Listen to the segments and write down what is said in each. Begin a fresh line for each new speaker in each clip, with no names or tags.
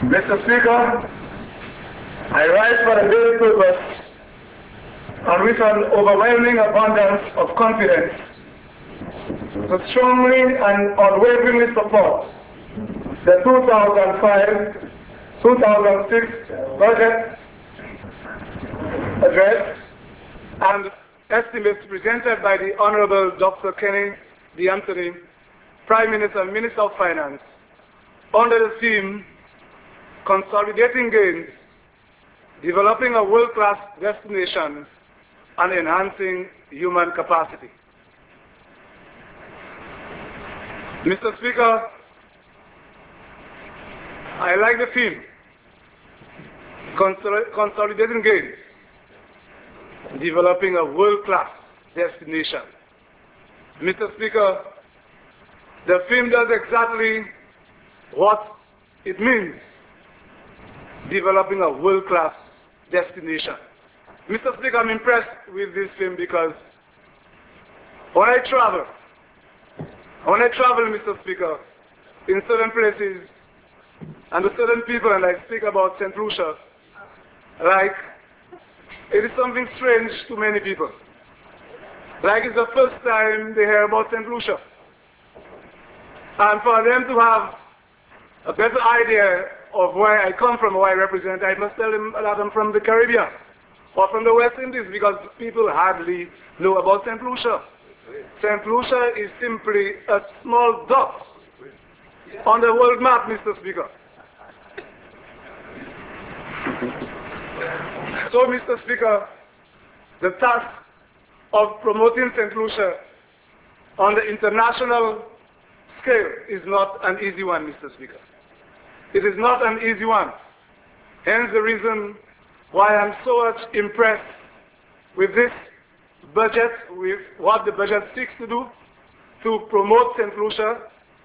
Mr. Speaker, I rise for a great purpose and with an overwhelming abundance of confidence to strongly and unwaveringly support the 2005-2006 budget address and estimates presented by the Honorable Dr. Kenny D. Anthony, Prime Minister and Minister of Finance, under the theme Consolidating Gains, Developing a World-Class Destination, and Enhancing Human Capacity. Mr. Speaker, I like the theme, Consolidating Gains, Developing a World-Class Destination. Mr. Speaker, the theme does exactly what it means, developing a world-class destination. Mr. Speaker, I'm impressed with this film because when I travel, Mr. Speaker, in certain places and to certain people, and I speak about St. Lucia, like it is something strange to many people. Like it's the first time they hear about St. Lucia. And for them to have a better idea of where I come from, where I represent, I must tell them that I'm from the Caribbean or from the West Indies, because people hardly know about St. Lucia. St. Lucia is simply a small dot on the world map, Mr. Speaker. So, Mr. Speaker, the task of promoting St. Lucia on the international scale is not an easy one, Mr. Speaker. It is not an easy one. Hence the reason why I'm so much impressed with this budget, with what the budget seeks to do to promote St. Lucia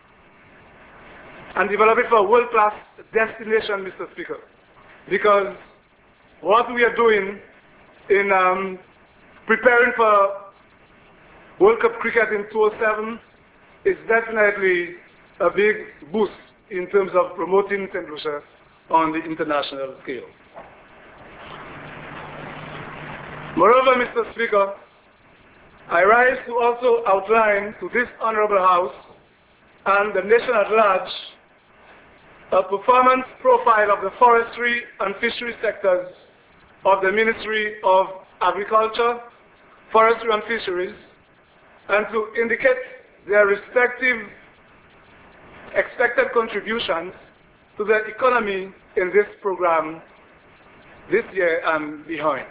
and develop it for a world-class destination, Mr. Speaker. Because what we are doing in preparing for World Cup cricket in 2007 is definitely a big boost in terms of promoting St. Lucia on the international scale. Moreover, Mr. Speaker, I rise to also outline to this Honorable House and the nation at large a performance profile of the forestry and fishery sectors of the Ministry of Agriculture, Forestry and Fisheries, and to indicate their respective expected contributions to the economy in this program this year and beyond.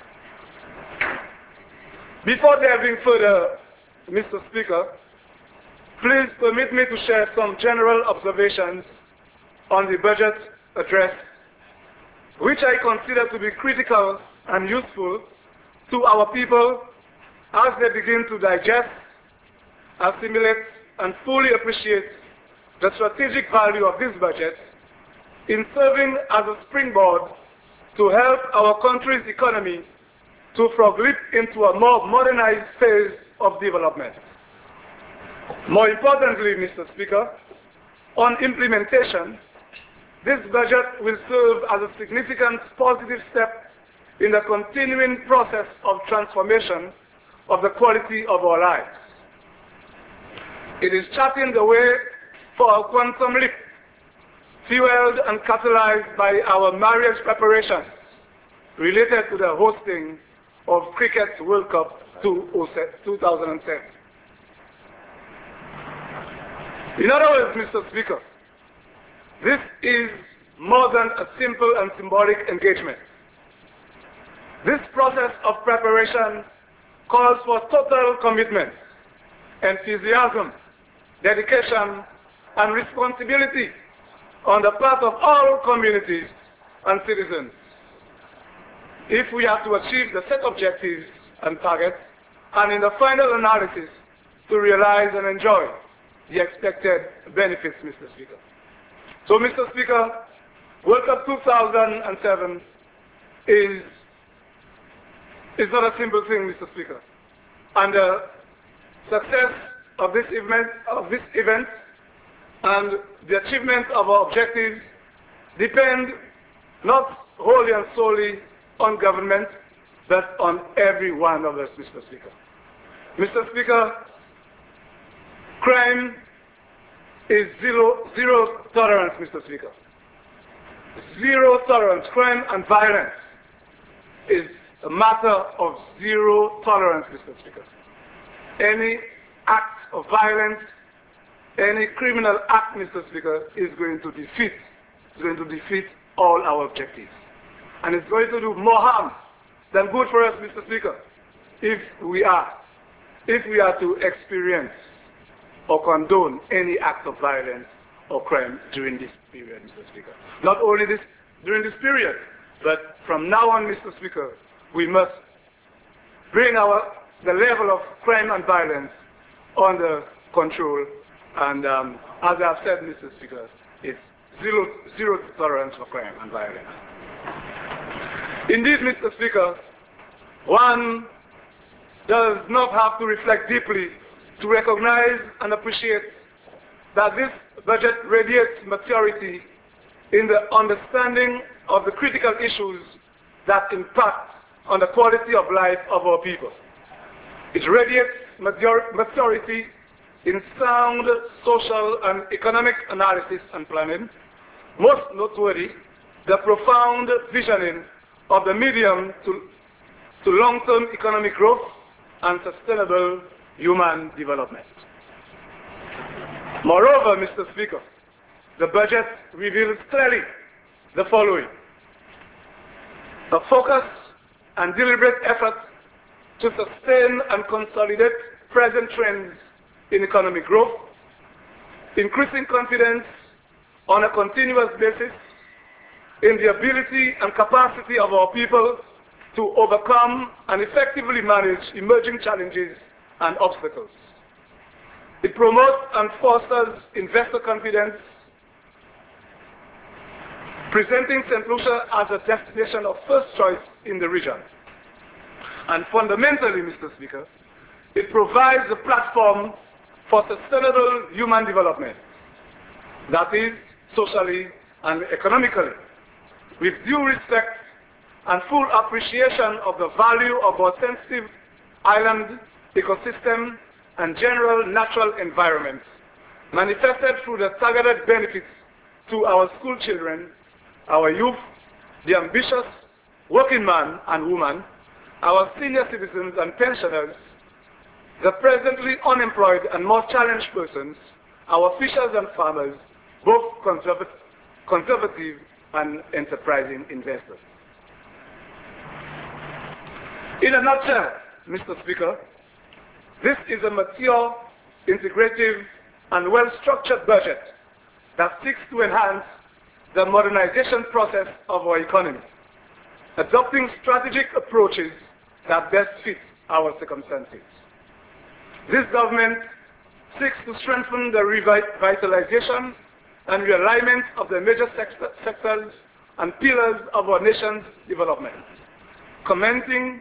Before delving further, Mr. Speaker, please permit me to share some general observations on the budget address, which I consider to be critical and useful to our people as they begin to digest, assimilate, and fully appreciate the strategic value of this budget in serving as a springboard to help our country's economy to frog-leap into a more modernized phase of development. More importantly, Mr. Speaker, on implementation, this budget will serve as a significant positive step in the continuing process of transformation of the quality of our lives. It is charting the way for a quantum leap, fueled and catalyzed by our marriage preparations related to the hosting of Cricket World Cup 2007. In other words, Mr. Speaker, this is more than a simple and symbolic engagement. This process of preparation calls for total commitment, enthusiasm, dedication, and responsibility on the part of all communities and citizens if we have to achieve the set objectives and targets, and in the final analysis to realize and enjoy the expected benefits, Mr. Speaker. So, Mr. Speaker, World Cup 2007 is not a simple thing, Mr. Speaker. And the success of this event and the achievement of our objectives depend not wholly and solely on government, but on every one of us, Mr. Speaker. Mr. Speaker, crime is zero tolerance, Mr. Speaker. Zero tolerance. Crime and violence is a matter of zero tolerance, Mr. Speaker. Any act of violence, any criminal act, Mr. Speaker, is going to defeat all our objectives. And it's going to do more harm than good for us, Mr. Speaker, if we are to experience or condone any act of violence or crime during this period, Mr. Speaker. Not only during this period, but from now on, Mr. Speaker, we must bring the level of crime and violence under control. And as I've said, Mr. Speaker, it's zero tolerance for crime and violence. Indeed, Mr. Speaker, one does not have to reflect deeply to recognize and appreciate that this budget radiates maturity in the understanding of the critical issues that impact on the quality of life of our people. It radiates maturity in sound social and economic analysis and planning, most noteworthy, the profound visioning of the medium to long-term economic growth and sustainable human development. Moreover, Mr. Speaker, the budget reveals clearly the following: a focus and deliberate effort to sustain and consolidate present trends in economic growth, increasing confidence on a continuous basis in the ability and capacity of our people to overcome and effectively manage emerging challenges and obstacles. It promotes and fosters investor confidence, presenting St. Lucia as a destination of first choice in the region. And fundamentally, Mr. Speaker, it provides a platform for sustainable human development, that is, socially and economically, with due respect and full appreciation of the value of our sensitive island ecosystem and general natural environment, manifested through the targeted benefits to our school children, our youth, the ambitious working man and woman, our senior citizens and pensioners, the presently unemployed and more challenged persons, our fishers and farmers, both conservative and enterprising investors. In a nutshell, Mr. Speaker, this is a mature, integrative, and well-structured budget that seeks to enhance the modernization process of our economy, adopting strategic approaches that best fit our circumstances. This government seeks to strengthen the revitalization and realignment of the major sectors and pillars of our nation's development, cementing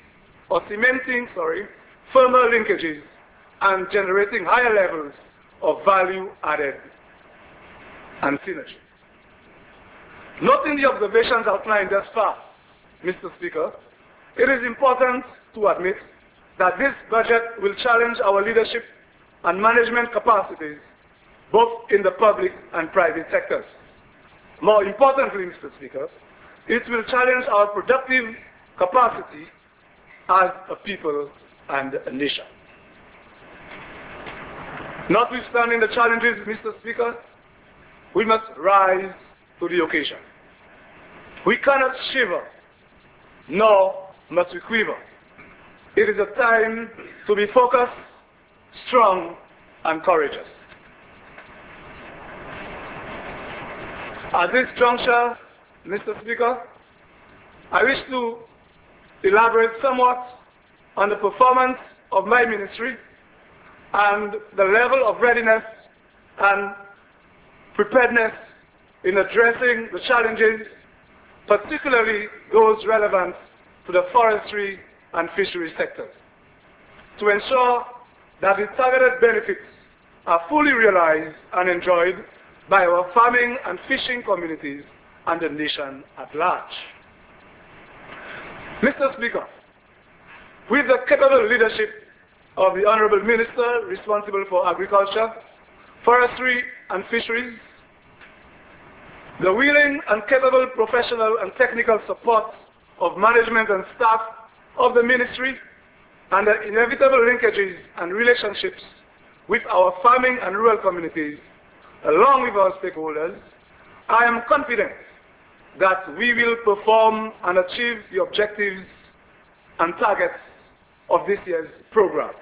firmer linkages and generating higher levels of value added and synergy. Noting the observations outlined thus far, Mr. Speaker, it is important to admit that this budget will challenge our leadership and management capacities both in the public and private sectors. More importantly, Mr. Speaker, it will challenge our productive capacity as a people and a nation. Notwithstanding the challenges, Mr. Speaker, we must rise to the occasion. We cannot shiver, nor must we quiver. It is a time to be focused, strong, and courageous. At this juncture, Mr. Speaker, I wish to elaborate somewhat on the performance of my ministry and the level of readiness and preparedness in addressing the challenges, particularly those relevant to the forestry and fishery sectors, to ensure that the targeted benefits are fully realized and enjoyed by our farming and fishing communities and the nation at large. Mr. Speaker, with the capable leadership of the Honorable Minister responsible for Agriculture, Forestry and Fisheries, the willing and capable professional and technical support of management and staff of the ministry, and the inevitable linkages and relationships with our farming and rural communities, along with our stakeholders, I am confident that we will perform and achieve the objectives and targets of this year's program.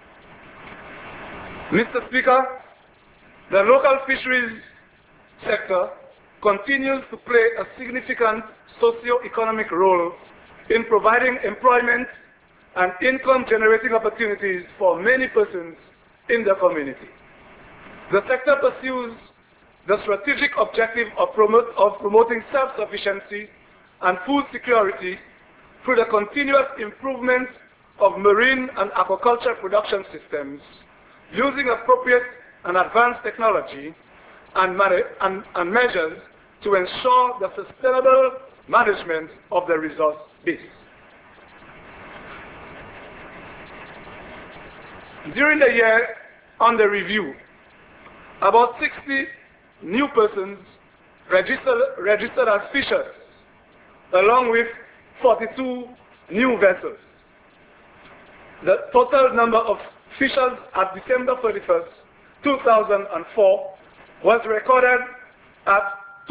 Mr. Speaker, the local fisheries sector continues to play a significant socio-economic role in providing employment and income-generating opportunities for many persons in the community. The sector pursues the strategic objective of promoting self-sufficiency and food security through the continuous improvement of marine and aquaculture production systems, using appropriate and advanced technology and measures to ensure the sustainable management of the resource base. During the year under review, about 60 new persons registered as fishers, along with 42 new vessels. The total number of fishers at December 31st, 2004 was recorded at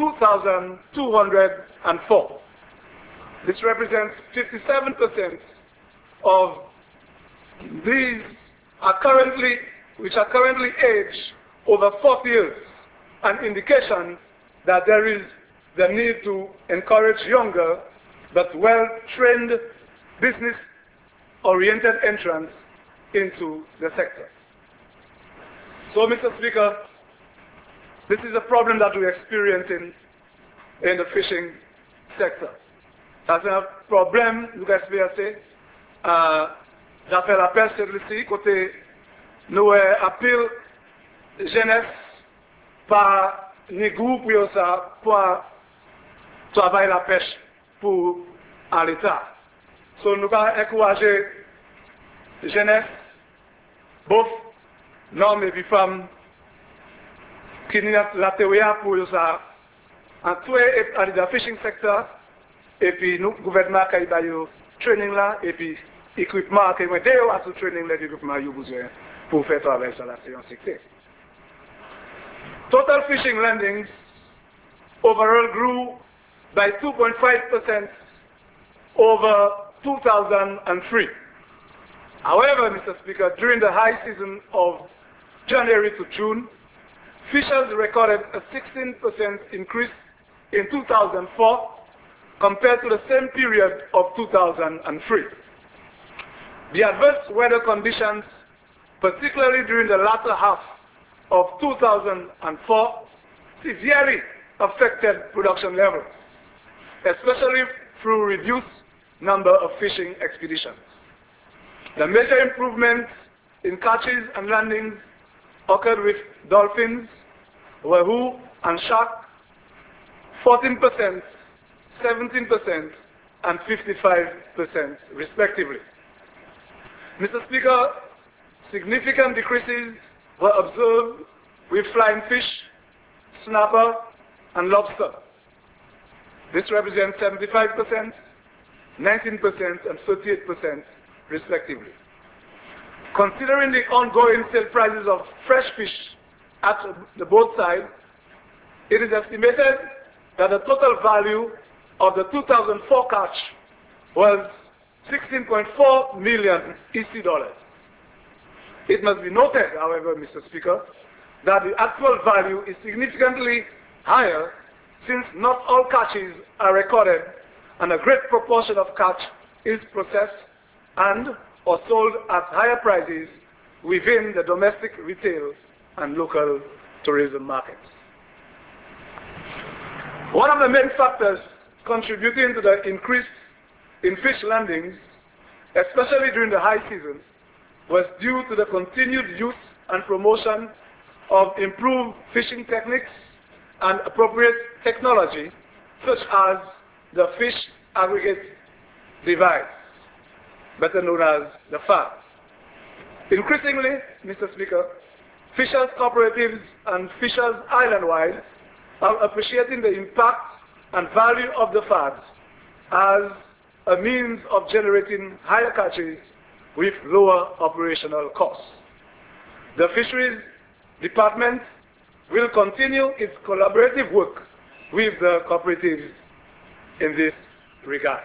2,204. This represents 57% of these which are currently aged over 40 years, an indication that there is the need to encourage younger but well-trained business-oriented entrants into the sector. So, Mr. Speaker, this is a problem that we're experiencing in the fishing sector. C'est un problème, nous espérons, d'appel à pêche ici, côté nous appel jeunesse par les groupes pour travailler la pêche pour à l'État. So nous allons encourager jeunesse, both hommes et femmes, qui n'y a la théorie pour ça, en tout à le fishing sector, et puis nous, gouvernement, qui a eu training là, et puis équipement, qui a eu ce training là, l'équipement, il y a besoin pour faire travailler ça là, c'est un succès. Total fishing landings overall grew by 2.5% over 2003. However, Mr. Speaker, during the high season of January to June, fishers recorded a 16% increase in 2004 compared to the same period of 2003. The adverse weather conditions, particularly during the latter half of 2004, severely affected production levels, especially through reduced number of fishing expeditions. The major improvements in catches and landings occurred with dolphins, wahoo, and shark, 14%, 17%, and 55% respectively. Mr. Speaker, significant decreases were observed with flying fish, snapper, and lobster. This represents 75%, 19%, and 38% respectively. Considering the ongoing sale prices of fresh fish at the both sides, it is estimated that the total value of the 2004 catch was 16.4 million EC dollars. It must be noted, however, Mr. Speaker, that the actual value is significantly higher since not all catches are recorded and a great proportion of catch is processed and or sold at higher prices within the domestic retail and local tourism markets. One of the main factors contributing to the increase in fish landings, especially during the high season, was due to the continued use and promotion of improved fishing techniques and appropriate technology such as the fish aggregate device, better known as the FAD. Increasingly, Mr. Speaker, fishers cooperatives and fishers island-wide are appreciating the impact and value of the FADs as a means of generating higher catches with lower operational costs. The Fisheries Department will continue its collaborative work with the cooperatives in this regard.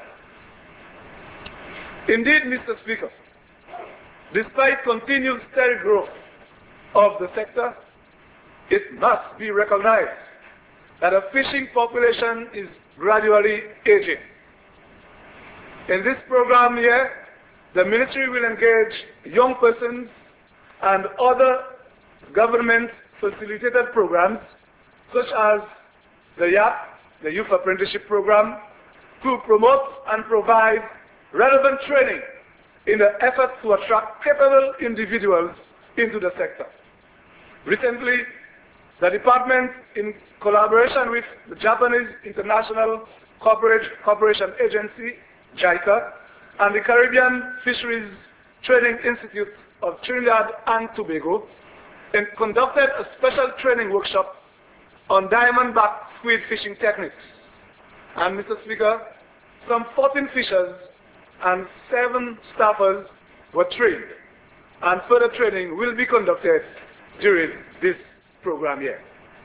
Indeed, Mr. Speaker, despite continued steady growth of the sector, it must be recognized that a fishing population is gradually aging. In this program here, the ministry will engage young persons and other government-facilitated programs such as the YAP, the Youth Apprenticeship Program, to promote and provide relevant training in the effort to attract capable individuals into the sector. Recently, the department, in collaboration with the Japanese International Cooperation Agency, JICA, and the Caribbean Fisheries Training Institute of Trinidad and Tobago, conducted a special training workshop on diamondback squid fishing techniques. And Mr. Speaker, some 14 fishers and 7 staffers were trained, and further training will be conducted during this program here.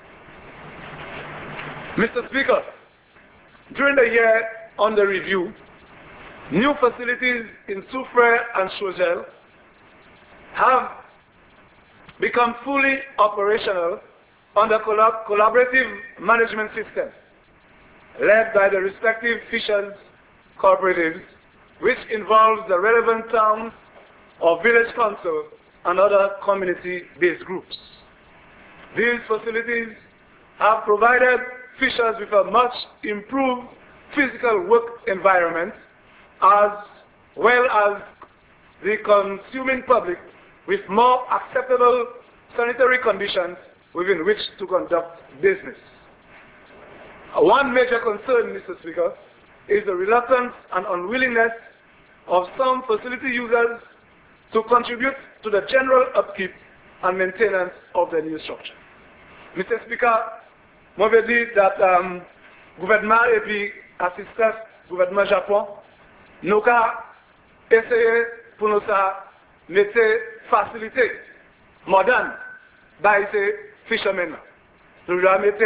Mr. Speaker, during the year under review, new facilities in Soufrière and Chougel have become fully operational under collaborative management system led by the respective fishers cooperatives, which involves the relevant towns or village council and other community-based groups. These facilities have provided fishers with a much improved physical work environment, as well as the consuming public with more acceptable sanitary conditions within which to conduct business. One major concern, Mr. Speaker, is the reluctance and unwillingness of some facility users to contribute to the general upkeep and maintenance of the new structure. Mr. Speaker, je veux dire que le gouvernement et puis assistance du gouvernement Japon, nous avons essayé pour nous mettre facilité moderne dans ces fishermen. Nous avons mis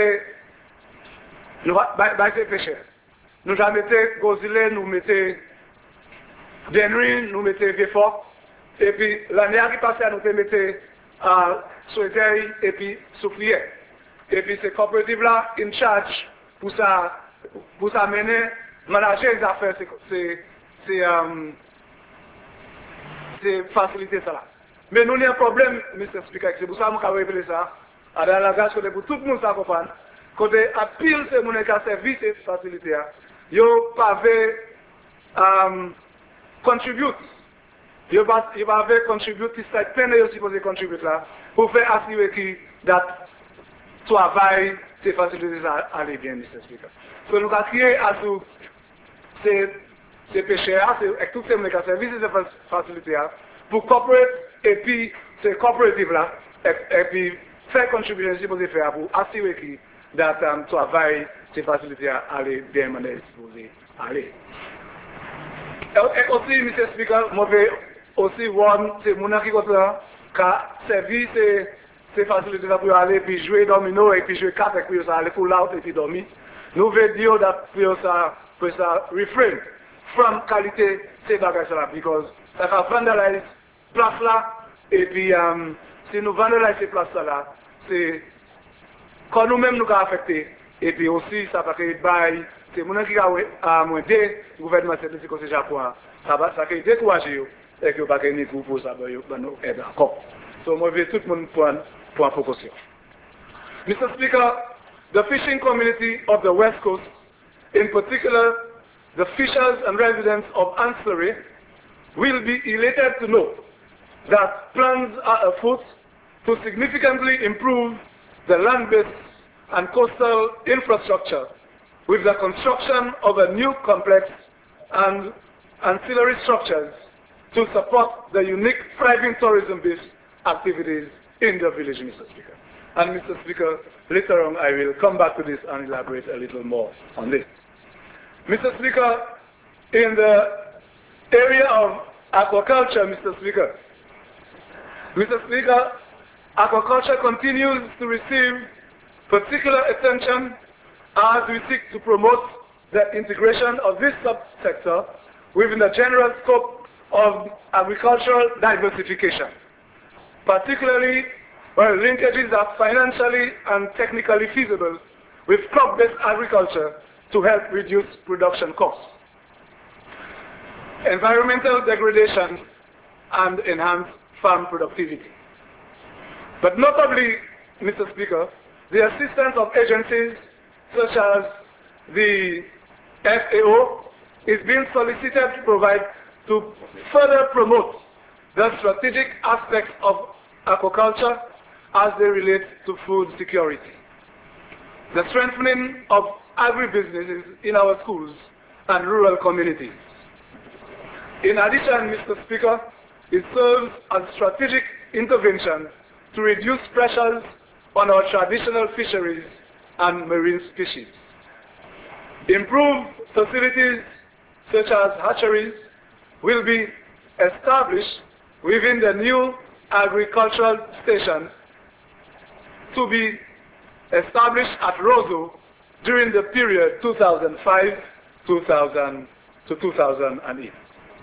ces pêcheurs. Nous avons mis Gozile, nous mettons Denry, nous mettons Vieux-Fort. Et puis l'année qui passée, nous avons mis Souhaiterie et puis Soufflière. Et puis ces coopératives-là, in charge pour ça mener, manager les affaires, c'est faciliter ça là. Mais nous avons un problème, Mr. Speaker, c'est pour ça que je vais rappeler ça. À la langage, pour tout le monde ça comprendre, côté à pile ces gens qui ont servi ces facilités, ils n'ont pas contribué. Ils n'ont pas contribué, c'est plein de supposés contribuer là, pour faire assurer que travail, ces facilités aller bien, Mr. Speaker. Donc nous avons créé à tous ces pêcheurs, et tous ces gens qui ont servi ces facilités, pour coopérer, et puis ces coopératives-là, et puis faire contribution supposée faire pour assurer que le travail, ces facilités aller bien mener supposé aller. Et aussi, Mr. Speaker, je vais aussi voir ces gens qui ont servi ces facilités pour aller puis jouer domino et puis jouer cartes et puis ça aller full out et puis dormir. Nous voulons dire que ça refrain from qualité ces bagages là, because ça va vandaliser place là et puis si nous vandalisons ces places là, c'est quand nous-mêmes nous affectés et puis aussi ça va créer bail, c'est mon qui a moins des gouvernements c'est comme Japon, ça va décourager et que pas gagner pour ça va nous aider encore. So moi je tout le monde pour focus. Mr. Speaker, the fishing community of the West Coast, in particular the fishers and residents of Ancillary, will be elated to know that plans are afoot to significantly improve the land-based and coastal infrastructure with the construction of a new complex and ancillary structures to support the unique thriving tourism-based activities in the village, Mr. Speaker. And Mr. Speaker, later on I will come back to this and elaborate a little more on this. Mr. Speaker, in the area of aquaculture, Mr. Speaker, aquaculture continues to receive particular attention as we seek to promote the integration of this subsector within the general scope of agricultural diversification, particularly where linkages are financially and technically feasible with crop-based agriculture to help reduce production costs, environmental degradation, and enhance farm productivity. But notably, Mr. Speaker, the assistance of agencies such as the FAO is being solicited to further promote the strategic aspects of aquaculture as they relate to food security, the strengthening of agribusinesses in our schools and rural communities. In addition, Mr. Speaker, it serves as strategic intervention to reduce pressures on our traditional fisheries and marine species. Improved facilities such as hatcheries will be established within the new agricultural station to be established at Roseau during the period 2005 to 2008.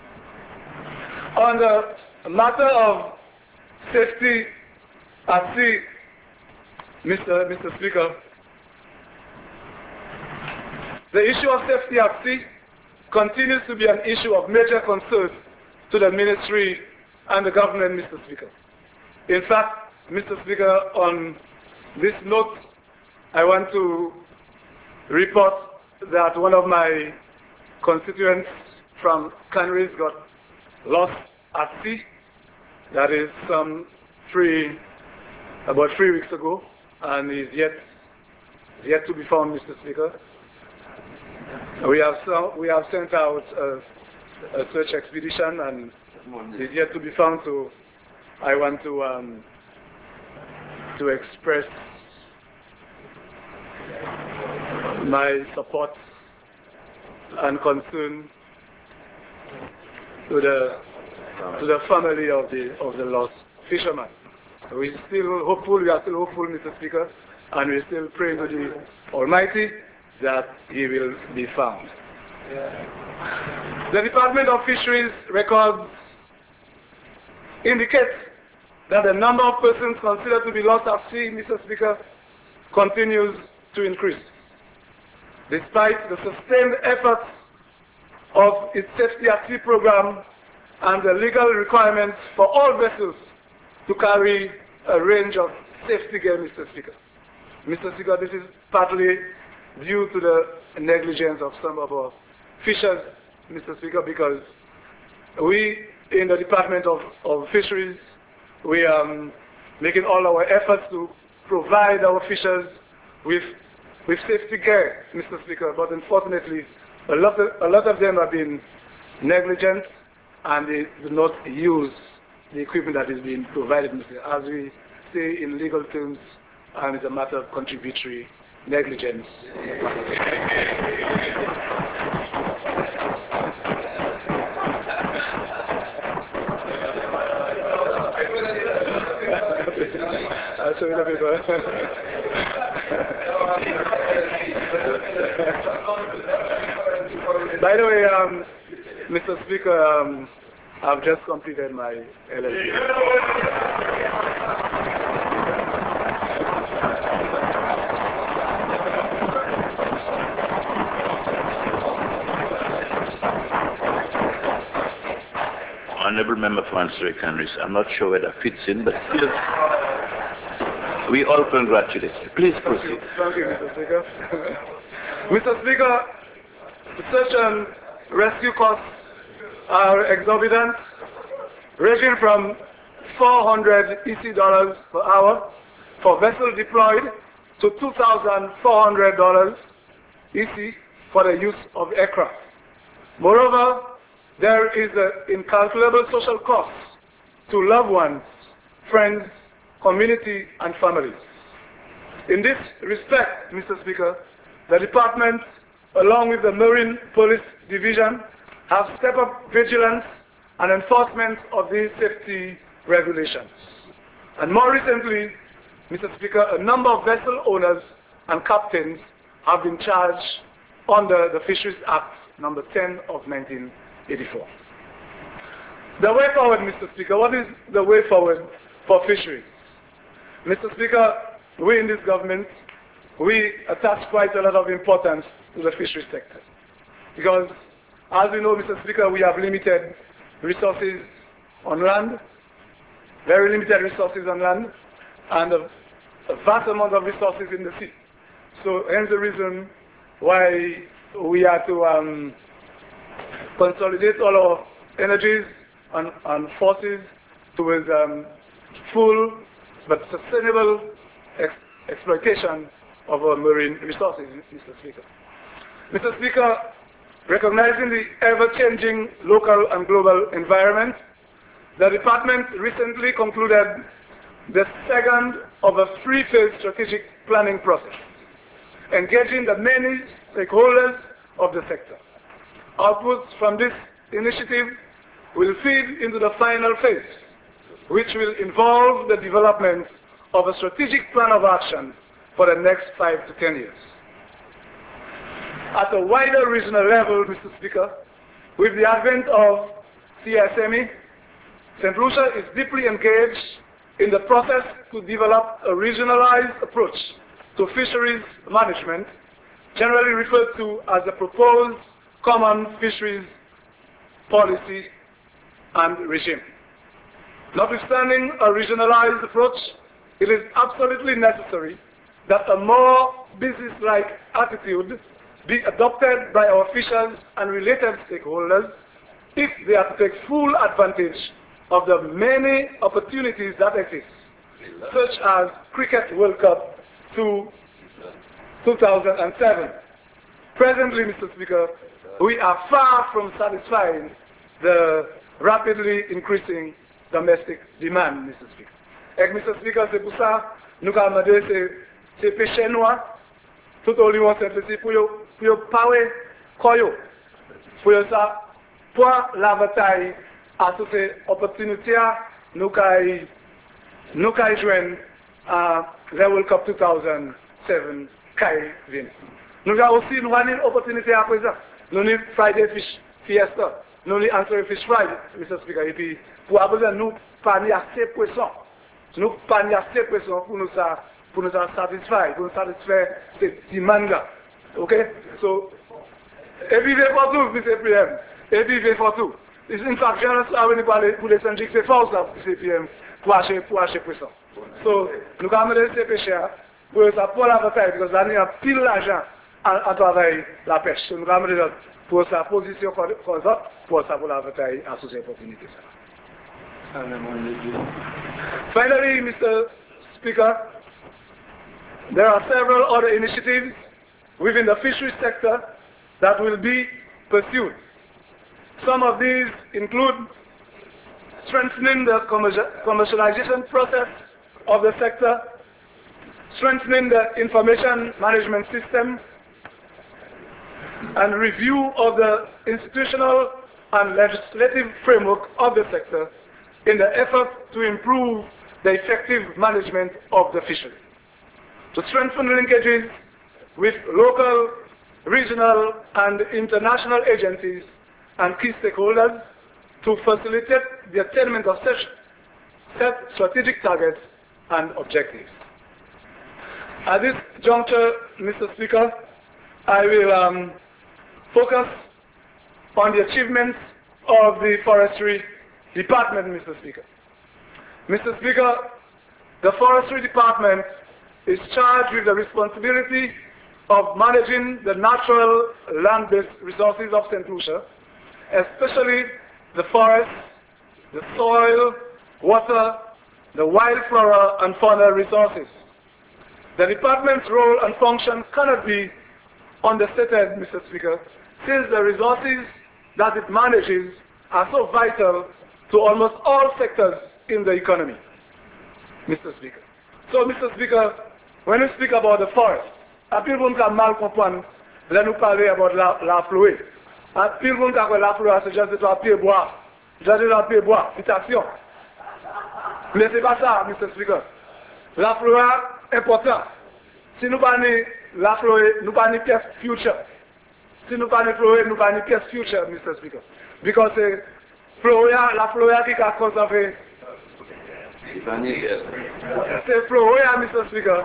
On the matter of safety at sea, Mr. Speaker, the issue of safety at sea continues to be an issue of major concern to the ministry and the government, Mr. Speaker. In fact, Mr. Speaker, on this note, I want to report that one of my constituents from Canaries got lost at sea. That is about 3 weeks ago, and is yet to be found, Mr. Speaker. We have sent out a search expedition, and is yet to be found. So I want to express my support and concern to the family of the lost fisherman. We are still hopeful, Mr. Speaker, and we still pray to the Almighty that he will be found. The Department of Fisheries records indicate that the number of persons considered to be lost at sea, Mr. Speaker, continues to increase, despite the sustained efforts of its safety at sea program and the legal requirements for all vessels to carry a range of safety gear, Mr. Speaker. Mr. Speaker, this is partly due to the negligence of some of our fishers, Mr. Speaker, because we in the Department of Fisheries, we are making all our efforts to provide our fishers with safety gear, Mr. Speaker, but unfortunately a lot of them have been negligent and they do not use the equipment that is being provided, as we say in legal terms, and it's a matter of contributory negligence. By the way, Mr. Speaker, I've just completed my LLB.
Honorable Member for Answer Canaries, I'm not sure where that fits in, but still, we all congratulate you. Please proceed.
Thank you, Mr. Speaker. Mr. Speaker, search and rescue costs are exorbitant, ranging from $400 EC per hour for vessels deployed to $2,400 EC for the use of aircraft. Moreover, there is an incalculable social cost to loved ones, friends, community, and families. In this respect, Mr. Speaker, the department, along with the Marine Police Division, have stepped up vigilance and enforcement of these safety regulations. And more recently, Mr. Speaker, a number of vessel owners and captains have been charged under the Fisheries Act number 10 of 1984. The way forward, Mr. Speaker, what is the way forward for fisheries? Mr. Speaker, we in this government, we attach quite a lot of importance to the fisheries sector. Because, as you know, Mr. Speaker, we have limited resources on land, very limited resources on land, and a vast amount of resources in the sea. So, hence the reason why we have to consolidate all our energies and forces towards full but sustainable exploitation of our marine resources, Mr. Speaker. Mr. Speaker, recognizing the ever-changing local and global environment, the department recently concluded the second of a three-phase strategic planning process, engaging the many stakeholders of the sector. Outputs from this initiative will feed into the final phase, which will involve the development of a strategic plan of action for the next 5 to 10 years. At a wider regional level, Mr. Speaker, with the advent of CSME, St. Lucia is deeply engaged in the process to develop a regionalized approach to fisheries management, generally referred to as the proposed common fisheries policy and regime. Notwithstanding a regionalized approach, it is absolutely necessary that a more business-like attitude be adopted by our officials and related stakeholders if they are to take full advantage of the many opportunities that exist, such as Cricket World Cup 2007. Presently, Mr. Speaker, we are far from satisfying the rapidly increasing domestic demand, Mr. Speaker. Et Mr. Speaker, c'est pour ça nous avons demandé ces péchés noirs tout au long de cette pour parler koyo pour ça pour la bataille à toutes ces opportunités nous avons joindre à the World Cup 2007 kai vient. Nous avons aussi une opportunité à présent. Nous avons Friday Fish Fiesta, nous avons Answer Fish Friday, Mr. Speaker, et puis pour avoir nous pas assez poisson. Nous pas assez poisson pour nous satisfaire, pour nous satisfaire cette demande-là. OK? So, et vivez pour tout, PM. Et vivez pour tout. In fact, je ne parle pour les Saint-Gic, c'est fort ça, PM, pour acheter poisson. So, nous avons demandé ces pêcheurs pour ça, pour la bataille, parce qu'il y a pile d'argent à travailler la pêche. So, nous avons demandé pour sa position pour ça, pour la bataille à ces opportunités. Finally, Mr. Speaker, there are several other initiatives within the fisheries sector that will be pursued. Some of these include strengthening the commercialization process of the sector, strengthening the information management system, and review of the institutional and legislative framework of the sector in the effort to improve the effective management of the fishery. To strengthen linkages with local, regional, and international agencies and key stakeholders to facilitate the attainment of such set strategic targets and objectives. At this juncture, Mr. Speaker, I will focus on the achievements of the Forestry Department, Mr. Speaker. Mr. Speaker, the Forestry Department is charged with the responsibility of managing the natural land-based resources of St. Lucia, especially the forests, the soil, water, the wild flora and fauna resources. The department's role and function cannot be understated, Mr. Speaker, since the resources that it manages are so vital to almost all sectors in the economy, Mr. Speaker. So, Mr. Speaker, when we speak about the forest, people can mal comprendre, là nous parler about la forêt. People can la forêt, c'est juste un pied bois, juste un pied bois, citation. Mais c'est pas ça, Mr. Speaker. La forêt est importante. Si nous pas la forêt, nous pas pièce future. Si nous pas forêt, nous pas pièce future, Mr. Speaker. Because la forêt qui a conservé. C'est forêt, Mr. Speaker.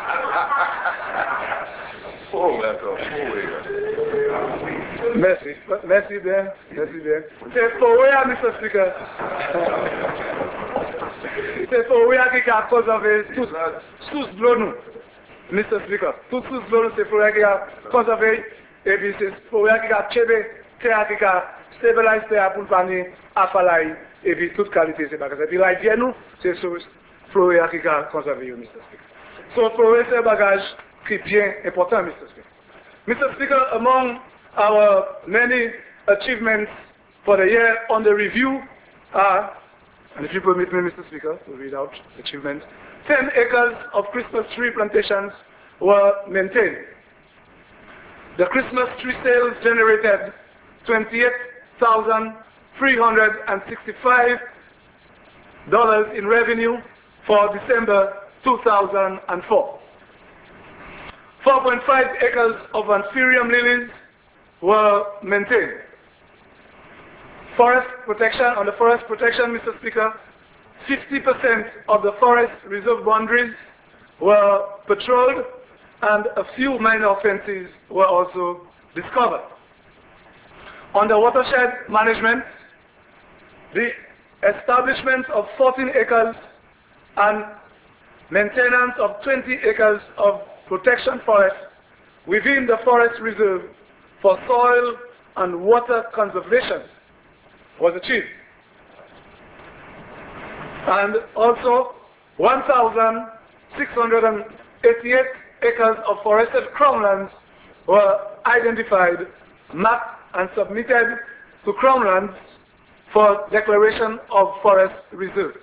Merci bien. C'est forêt, Mr. Speaker. C'est forêt qui a conservé tous de l'eau, Mr. Speaker. Tous de l'eau, c'est forêt qui a conservé, et puis c'est forêt qui a tchébé, qui a stabilisé pour le à Falaï, et puis toute qualité, c'est pas ça. Et puis là, il nous, c'est sur forêt qui a conservé, Mr. Speaker. So, forêt, c'est un bagage qui est bien important, Mr. Speaker. Mr. Speaker, among our many achievements for the year on the review are, and if you permit me, Mr. Speaker, to read out achievements, 10 acres of Christmas tree plantations were maintained. The Christmas tree sales generated $28,365 in revenue for December 2004. 4.5 acres of anthurium lilies were maintained. Forest protection, on the forest protection, Mr. Speaker, 50% of the forest reserve boundaries were patrolled and a few minor offenses were also discovered. On the watershed management, the establishment of 14 acres and maintenance of 20 acres of protection forest within the forest reserve for soil and water conservation was achieved. And also 1,688 acres of forested crownlands were identified, mapped and submitted to crownlands for declaration of forest reserve.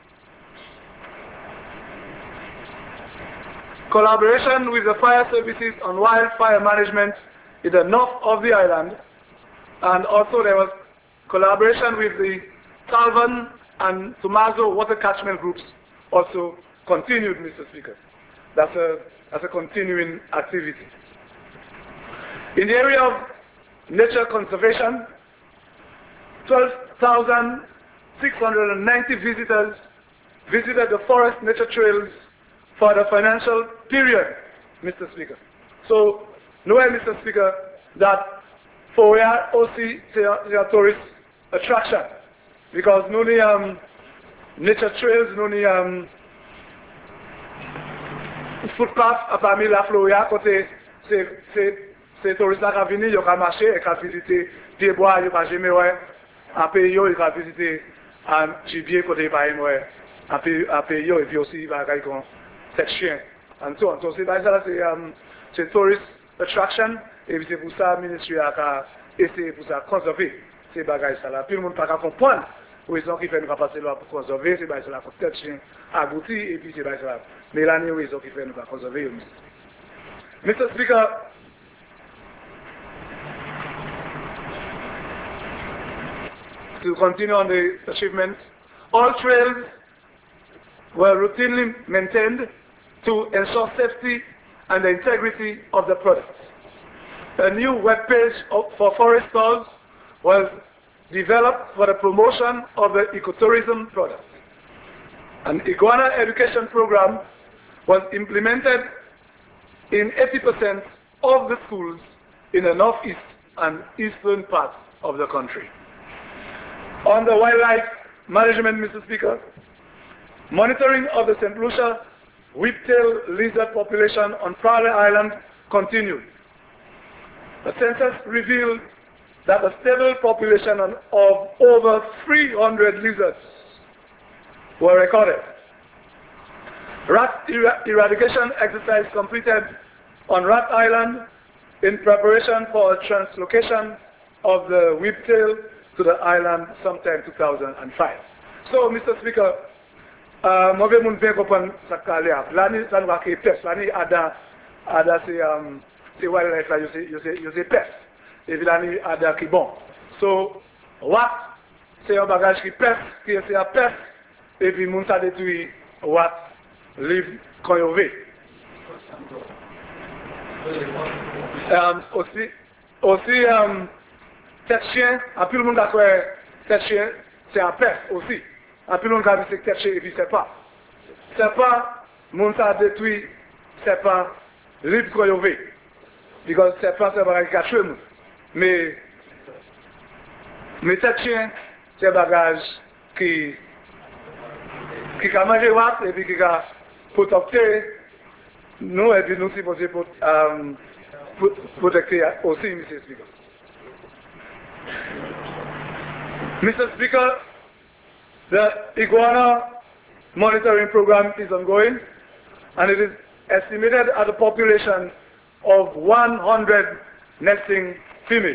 Collaboration with the fire services on wildfire management in the north of the island, and also there was collaboration with the Salvan and Tomaso water catchment groups also continued, Mr. Speaker. That's a continuing activity. In the area of nature conservation, 12,690 visitors visited the forest nature trails for the financial period, Mr. Speaker. So, know, Mr. Speaker, that for we are also a tourist attraction because no nature trails, no footpath parmi la Florida, côté c'est touristes qui viennent, ils ont marché, ils ont visité pieds bois, ils ont jamais ouais, un pays ils ont visité un gibier côté pareil ouais, un pays et puis aussi ils ont section and so on. So c'est tourist attraction et c'est pour ça le ministère a essayé pour ça conserver ces bagages là. Puis le monde pas comprendre raison qui fait nous passer là pour conserver ces bagages là pour tête chien abouti et puis ces bagages là. Mais là ni raison qui fait nous pas conserver. Mr. Speaker, to continue on the achievements, all trails were routinely maintained to ensure safety and the integrity of the products. A new web page for forest stores was developed for the promotion of the ecotourism products. An iguana education program was implemented in 80% of the schools in the northeast and eastern parts of the country. On the wildlife management, Mr. Speaker, monitoring of the St. Lucia whiptail lizard population on Prowler Island continued. The census revealed that a stable population of over 300 lizards were recorded. Rat eradication exercise completed on Rat Island in preparation for a translocation of the whiptail to the island sometime 2005. So, Mr. Speaker, mauvais moun bien comprendre ça calé à. Là ni ça nous va créer peste. Là ni ada c'est wildlife là yo c'est peste. Et puis là ni ada qui bon. So what c'est un bagage qui peste, qui c'est à peste et puis moun ça détruit what live quand yo veut. Aussi tête chien, à plus le monde a quoi tête chien, c'est un peste aussi. À plus le monde a dit c'est tête chien et puis c'est pas. C'est pas, monde ça détruit, c'est pas libre quand yo veut. Parce que c'est pas ça bagage caché mais tête chien, c'est un bagage qui a mangé wat et puis qui a protecté nous et puis nous supposés protecter aussi, Mr. Speaker. Mr. Speaker, the iguana monitoring program is ongoing and it is estimated at a population of 100 nesting females.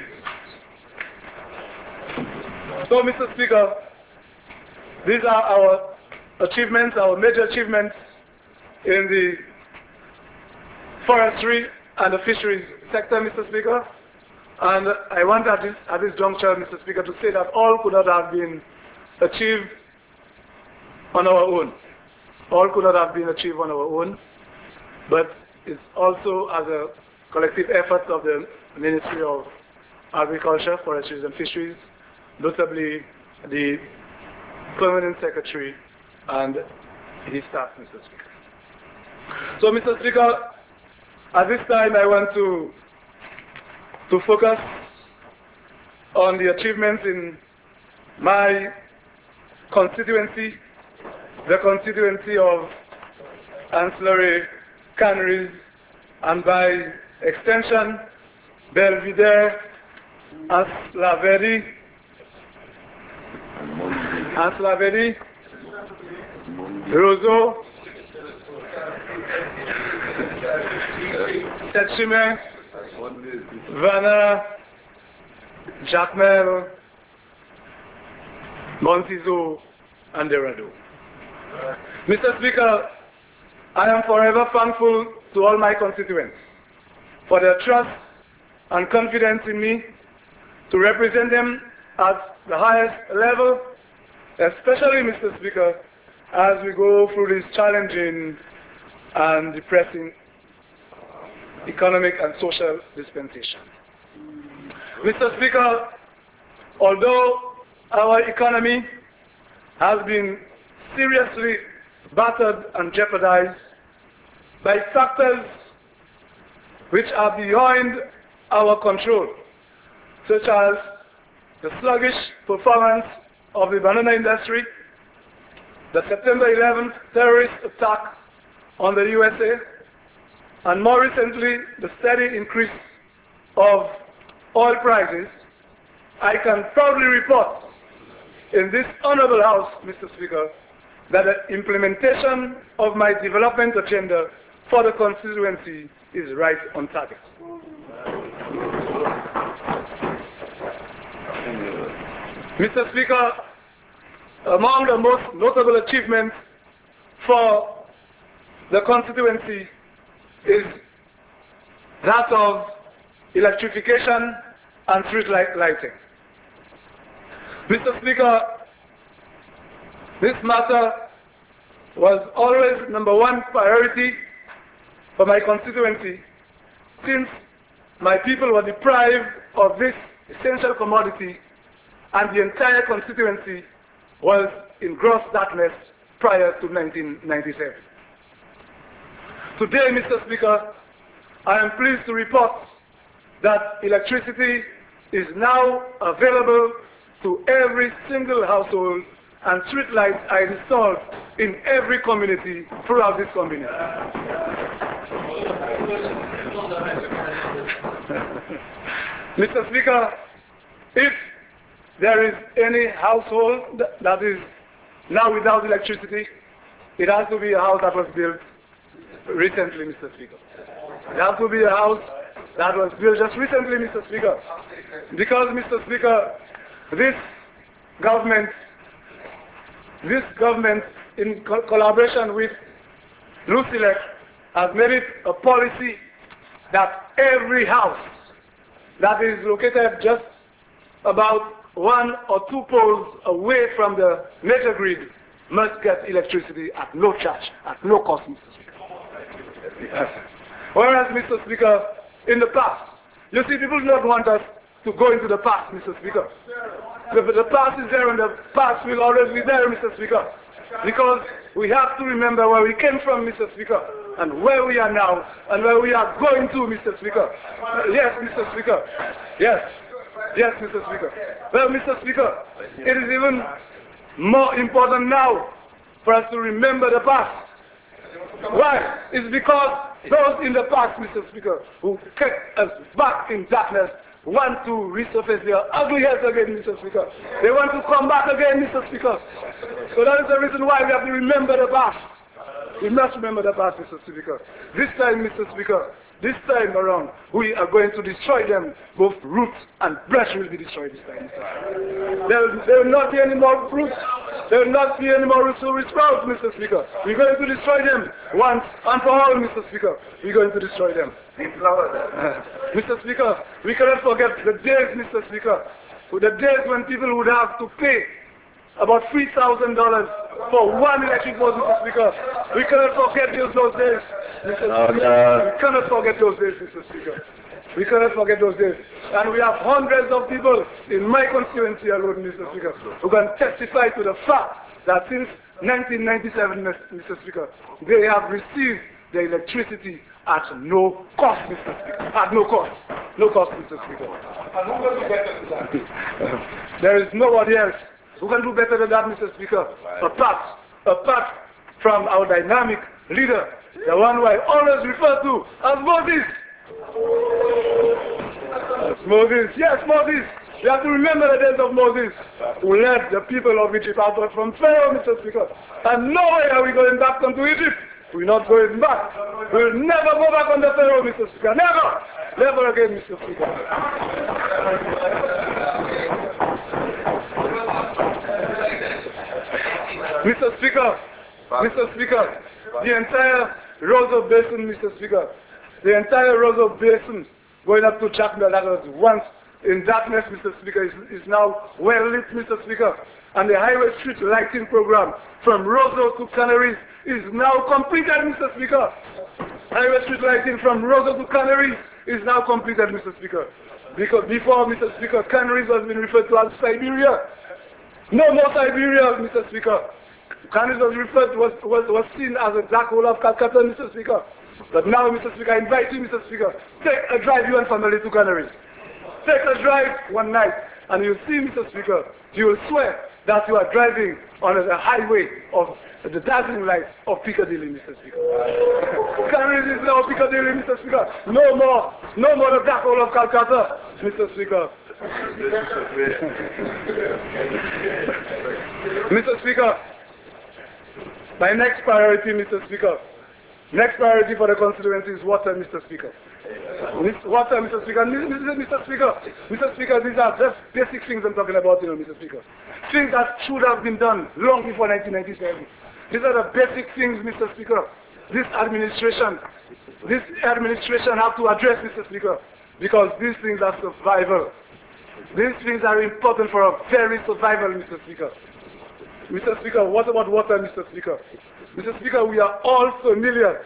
So, Mr. Speaker, these are our achievements, our major achievements in the forestry and the fisheries sector, Mr. Speaker. And I want at this juncture, Mr. Speaker, to say that all could not have been achieved on our own. All could not have been achieved on our own, but it's also as a collective effort of the Ministry of Agriculture, Forestry and Fisheries, notably the Permanent Secretary and his staff, Mr. Speaker. So, Mr. Speaker, at this time I want to focus on the achievements in my constituency, the constituency of ancillary canneries, and by extension, Belvedere, Anslaveri, Roseau, Setchime, Vanna, Jacmel, Montezot, and Derado. Mr. Speaker, I am forever thankful to all my constituents for their trust and confidence in me to represent them at the highest level, especially, Mr. Speaker, as we go through this challenging and depressing economic and social dispensation. Mr. Speaker, although our economy has been seriously battered and jeopardized by factors which are beyond our control, such as the sluggish performance of the banana industry, the September 11th terrorist attack on the USA, and more recently, the steady increase of oil prices, I can proudly report in this honorable House, Mr. Speaker, that the implementation of my development agenda for the constituency is right on target. Mr. Speaker, among the most notable achievements for the constituency is that of electrification and street lighting. Mr. Speaker, this matter was always #1 priority for my constituency since my people were deprived of this essential commodity and the entire constituency was in gross darkness prior to 1997. Today, Mr. Speaker, I am pleased to report that electricity is now available to every single household and street lights are installed in every community throughout this community. Mr. Speaker, if there is any household that is now without electricity, it has to be a house that was built recently, Mr. Speaker. It has to be a house that was built just recently, Mr. Speaker. Because, Mr. Speaker, this government in collaboration with Lucilec has made it a policy that every house that is located just about 1 or 2 poles away from the major grid must get electricity at no charge, at no cost, Mr. Speaker. Whereas, Mr. Speaker, in the past, you see, people do not want us to go into the past, Mr. Speaker. The past is there and the past will always be there, Mr. Speaker. Because we have to remember where we came from, Mr. Speaker, and where we are now, and where we are going to, Mr. Speaker. Yes, Mr. Speaker. Yes. Yes, Mr. Speaker. Well, Mr. Speaker, it is even more important now for us to remember the past. Why? It's because those in the past, Mr. Speaker, who kept us back in darkness, want to resurface their ugly heads again, Mr. Speaker. They want to come back again, Mr. Speaker. So that is the reason why we have to remember the past. We must remember the past, Mr. Speaker. This time, Mr. Speaker, this time around, we are going to destroy them. Both roots and branch will be destroyed this time, Mr. Speaker. There will not be any more roots. There will not be any more roots to sprout, Mr. Speaker. We're going to destroy them once and for all, Mr. Speaker. We're going to destroy them. Mr. Speaker, we cannot forget the days, Mr. Speaker, the days when people would have to pay about $3,000 for one electric board, Mr. Speaker. We cannot forget those days, Mr. Speaker. We cannot forget those days, Mr. Speaker. We cannot forget those days. And we have hundreds of people in my constituency alone, Mr. Speaker, who can testify to the fact that since 1997, Mr. Speaker, they have received the electricity at no cost, Mr. Speaker. At no cost. No cost, Mr. Speaker. And who can do better than that? There is nobody else who can do better than that, Mr. Speaker. Apart from our dynamic leader, the one who I always refer to as Moses. Moses, yes, Moses. You have to remember the days of Moses, who led the people of Egypt out from Pharaoh, Mr. Speaker. And no way are we going back into Egypt. We're not going back. We'll never go back on the Pharaoh, Mr. Speaker. Never. Never again, Mr. Speaker. Mr. Speaker, Mr. Speaker, the entire Roseau Basin, Mr. Speaker, the entire Roseau Basin going up to Chapman, that was once in darkness, Mr. Speaker, is now well lit, Mr. Speaker. And the highway street lighting program from Roseau to Canaries is now completed, Mr. Speaker. Highway street lighting from Roseau to Canaries is now completed, Mr. Speaker. Because before, Mr. Speaker, Canaries was being referred to as Siberia. No more Siberia, Mr. Speaker. Canaries was seen as a dark hole of Calcutta, Mr. Speaker. But now, Mr. Speaker, I invite you, Mr. Speaker, take a drive, you and family, to Canaries. Take a drive one night, and you'll see, Mr. Speaker, you will swear that you are driving on a highway of the dazzling lights of Piccadilly, Mr. Speaker. Canaries is now Piccadilly, Mr. Speaker. No more the dark hole of Calcutta, Mr. Speaker. Mr. Speaker, my next priority, Mr. Speaker, next priority for the constituency is water, Mr. Speaker. Water, Mr. Speaker. Mr. Speaker, these are just basic things I'm talking about, Mr. Speaker. Things that should have been done long before 1997. These are the basic things, Mr. Speaker. This administration have to address, Mr. Speaker, because these things are survival. These things are important for our very survival, Mr. Speaker. Mr. Speaker, what about water, Mr. Speaker? Mr. Speaker, we are all familiar,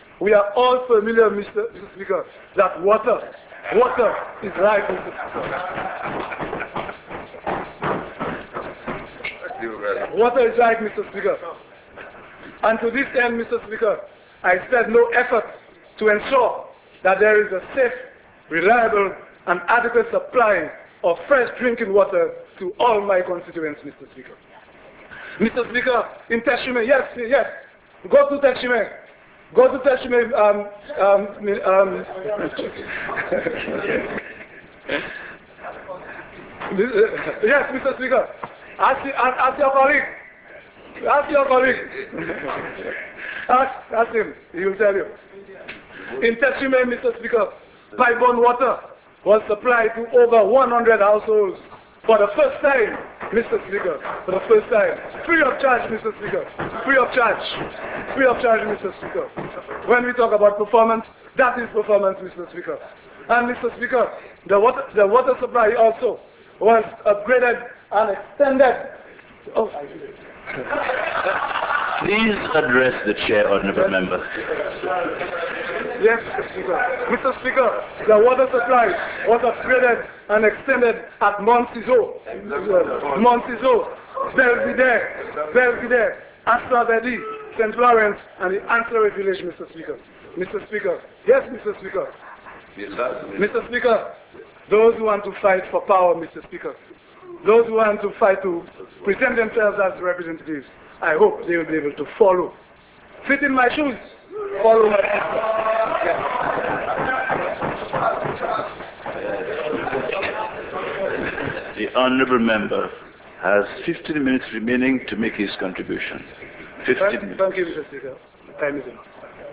Mr. Speaker, that water is life, Mr. Speaker. Water is life, Mr. Speaker. And to this end, Mr. Speaker, I spared no effort to ensure that there is a safe, reliable, and adequate supply of fresh drinking water to all my constituents, Mr. Speaker. Mr. Speaker, in Teshime, yes, go to Teshime. Yes, Mr. Speaker. Ask your colleague. Ask him. He will tell you. In Teshime, Mr. Speaker, pipe-borne water was supplied to over 100 households for the first time, Mr. Speaker, for the first time. Free of charge, Mr. Speaker. Free of charge. Free of charge, Mr. Speaker. When we talk about performance, that is performance, Mr. Speaker. And Mr. Speaker, the water supply also was upgraded and extended. Oh, I see it.
Please address the chair, honourable member.
Yes, Mr. Speaker. Mr. Speaker, the water supply was upgraded and extended at Montciso, Belvedere, Astra-Vedi, St. Lawrence, and the ancillary village, Mr. Speaker. Mr. Speaker. Yes, Mr. Speaker. Mr. Speaker, those who want to fight for power, Mr. Speaker, those who want to fight to present themselves as representatives, I hope they will be able to follow. Fit in my shoes, follow my
The honourable member has 15 minutes remaining to make his contribution. 15 minutes.
Thank you, Mr. Speaker. Time is enough.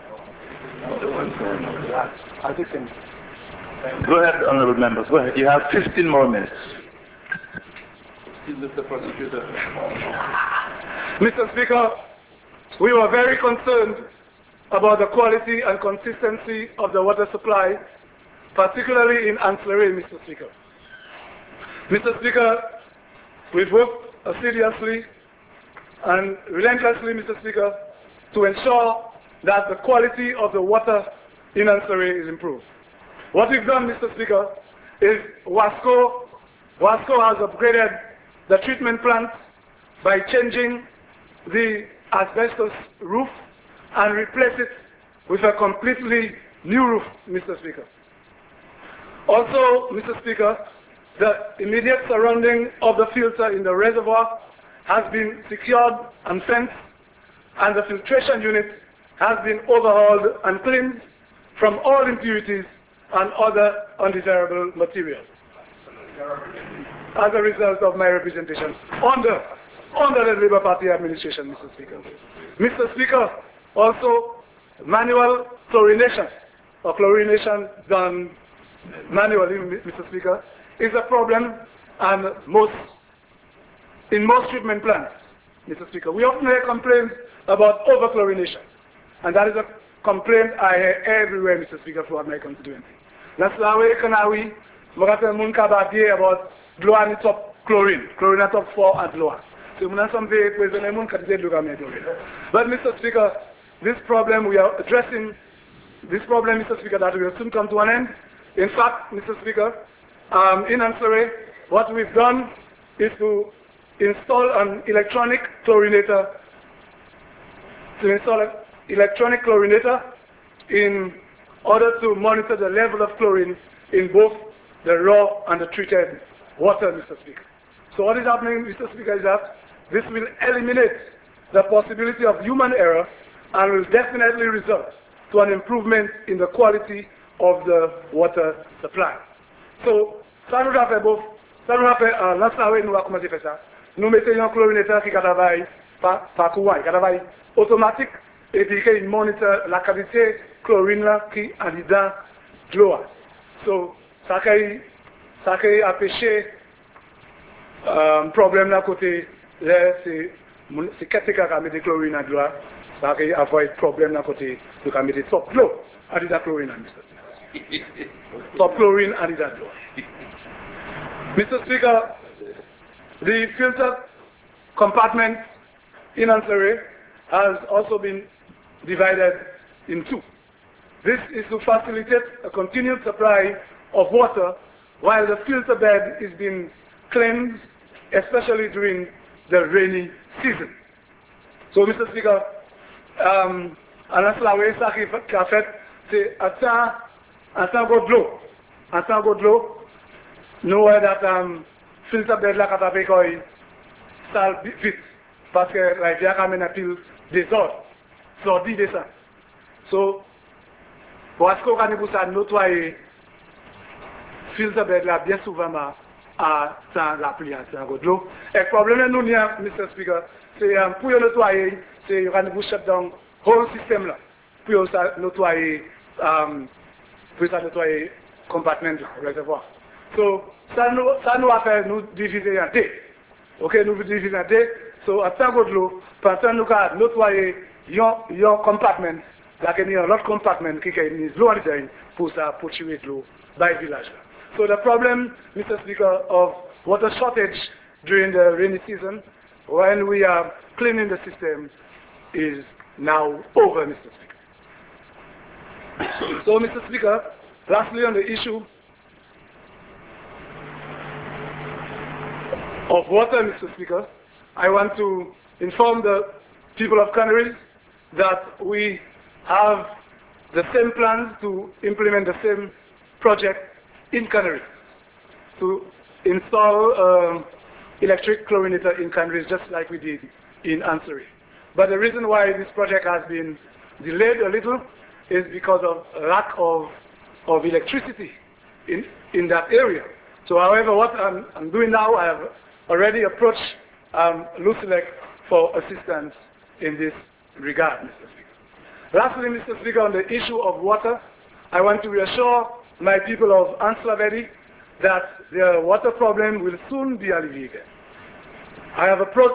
I'll take him.
Go ahead, honourable member. Go ahead. You have 15 more minutes.
Mr. Prosecutor.
Mr. Speaker, we were very concerned about the quality and consistency of the water supply, particularly in ancillary, Mr. Speaker. Mr. Speaker, we've worked assiduously and relentlessly, Mr. Speaker, to ensure that the quality of the water in ancillary is improved. What we've done, Mr. Speaker, is WASCO has upgraded the treatment plant by changing the asbestos roof and replace it with a completely new roof, Mr. Speaker. Also, Mr. Speaker, the immediate surrounding of the filter in the reservoir has been secured and fenced, and the filtration unit has been overhauled and cleansed from all impurities and other undesirable materials. As a result of my representation under the Labour Party administration, Mr. Speaker. Mr. Speaker, also manual chlorination or chlorination done manually, Mr. Speaker, is a problem and in most treatment plants, Mr. Speaker. We often hear complaints about over-chlorination, and that is a complaint I hear everywhere, Mr. Speaker, throughout my constituency. That's the way Kanawi, Mogata Munkabadi about Gloani top chlorine top 4 and lower. So but Mr. Speaker, this problem we are addressing, Mr. Speaker, that will soon come to an end. In fact, Mr. Speaker, in ancillary, what we've done is to install an electronic chlorinator, in order to monitor the level of chlorine in both the raw and the treated water, Mr. Speaker. So what is happening, Mr. Speaker, is that this will eliminate the possibility of human error and will definitely result to an improvement in the quality of the water supply. So, ça nous a fait beau, ça nous a fait, nous a commencé à faire ça. Nous mettons un chlorinateur qui travaille par courant, qui travaille automatique et puis qui monitor la qualité chlorine là qui est dedans de l'eau. So, ça qui a pêché problème là côté là c'est quelqu'un qui a mis des chlorines à l'eau, ça qui a avoid problème là côté de qui a mis des top l'eau à des chlorine à Mr. Top chlorine à des l'eau. Mr. Speaker, the filter compartment in ancillary has also been divided in two. This is to facilitate a continued supply of water while the filter bed is being cleansed, especially during the rainy season. So, Mr. Speaker, ça qui a fait, c'est à temps de l'eau, nous voyons que filter bed là quand avec sale vite parce que la rivière amène un pile désordre, sordi de ça. So, pour ce qu'on a pour ça nettoyer filter bed là bien souvent à la pluie, à temps de l'eau. Et le problème nous Mr. Speaker, c'est pour nettoyer, c'est vous shut down whole system là, pour ça nettoyer compartment réservoir. So, ça nous a fait nous diviser en deux. Ok, nous diviser en deux. So, à tant que l'eau, pendant nous avons nettoyé un compartment, là, il y a un autre compartment qui est mis l'eau en design pour ça, pour tuer l'eau dans le village. So, the problem, Mr. Speaker, of water shortage during the rainy season, when we are cleaning the system, is now over, Mr. Speaker. So, Mr. Speaker, lastly on the issue of water, Mr. Speaker, I want to inform the people of Canaries that we have the same plans to implement the same project in Canaries, to install electric chlorinator in Canaries just like we did in Ansari. But the reason why this project has been delayed a little is because of lack of electricity in that area. So however, what I'm doing now, I have already approached Lucelec for assistance in this regard, Mr. Speaker. Lastly, Mr. Speaker, on the issue of water, I want to reassure my people of Anslavedi that their water problem will soon be alleviated. I have approached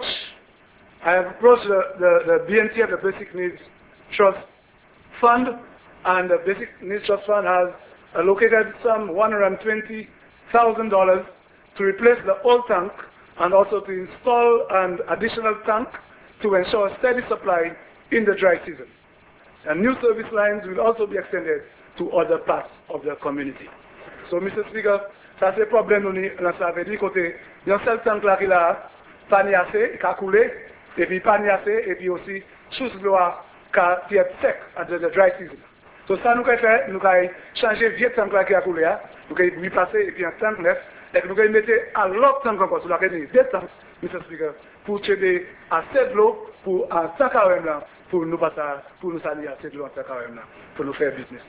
the BNTF, the Basic Needs Trust Fund, and the Basic Needs Trust Fund has allocated some $120,000 to replace the old tank and also to install an additional tank to ensure a steady supply in the dry season. And new service lines will also be extended to other parts of the community. So, Mr. Speaker, ça c'est problème dans ça veut dire côté d'un seul tank là qui a pas ni assez, qui a coulé, et puis pas ni assez, et puis aussi sous l'eau qui est sec à the dry season. So ça nous fait, nous avons changé vieux tank là qui a coulé, nous avons replacé et puis un tank neuf, et nous avons mis à l'autre tank encore sur laquelle il y a deux tanks, Mr. Speaker, pour tirer assez de l'eau pour un tank à là, pour nous passer, pour nous salir assez de l'eau en tank à là, pour nous faire business.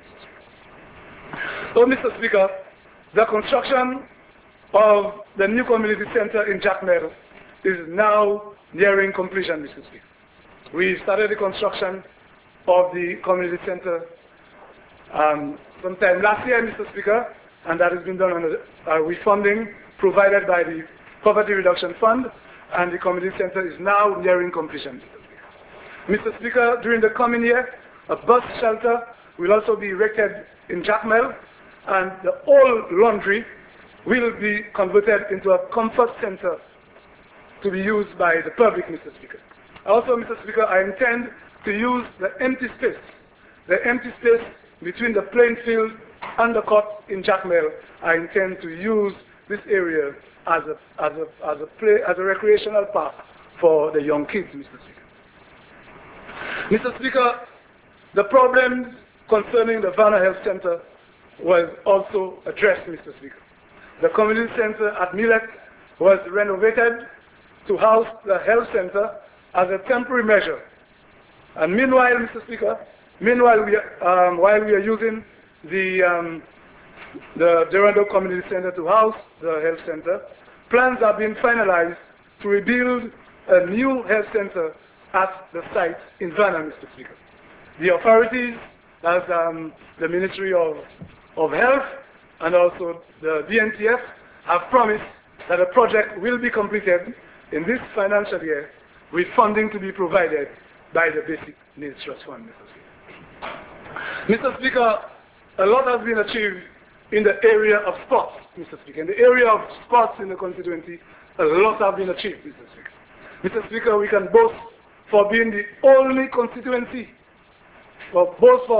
So, Mr. Speaker, the construction of the new community center in Jacmel is now nearing completion, Mr. Speaker. We started the construction of the community center sometime last year, Mr. Speaker, and that has been done with funding provided by the Poverty Reduction Fund, and the community center is now nearing completion, Mr. Speaker, during the coming year, a bus shelter will also be erected in Jacmel, and the old laundry will be converted into a comfort center to be used by the public, Mr. Speaker. Also, Mr. Speaker, I intend to use the empty space between the playing field and the court in Jacmel. I intend to use this area as a recreational park for the young kids, Mr. Speaker. Mr. Speaker, the problems concerning the Vanna Health Center was also addressed, Mr. Speaker. The community center at Millet was renovated to house the health center as a temporary measure. And meanwhile, Mr. Speaker, while we are using the Durando Community Center to house the health center, plans are being finalized to rebuild a new health center at the site in Vanna, Mr. Speaker. The authorities, as the Ministry of Health and also the BNTF, have promised that the project will be completed in this financial year with funding to be provided by the Basic Needs Trust Fund, Mr. Speaker. Mr. Speaker, a lot has been achieved in the area of sports, Mr. Speaker. In the area of sports in the constituency, a lot has been achieved, Mr. Speaker. Mr. Speaker, we can boast for being the only constituency, for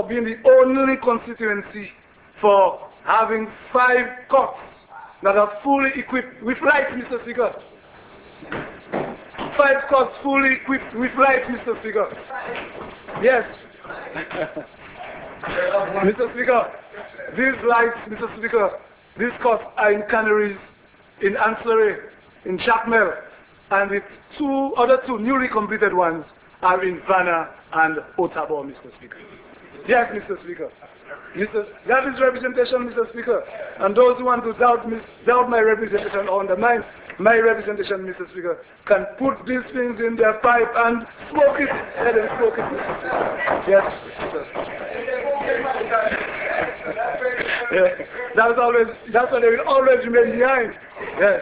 having 5 courts that are fully equipped with lights, Mr. Speaker. 5 courts fully equipped with lights, Mr. Speaker. Yes. Mr. Speaker, these lights, Mr. Speaker, these courts are in Canaries, in Ansari, in Jacmel, and the other two newly completed ones are in Vanna and Otago, Mr. Speaker. Yes, Mr. Speaker. That is representation, Mr. Speaker. And those who want to doubt my representation or undermine my representation, Mr. Speaker, can put these things in their pipe and smoke it. Let them smoke it, Mr. Speaker. Yes, Mr. Yeah. That's what they will always remain behind. Yes.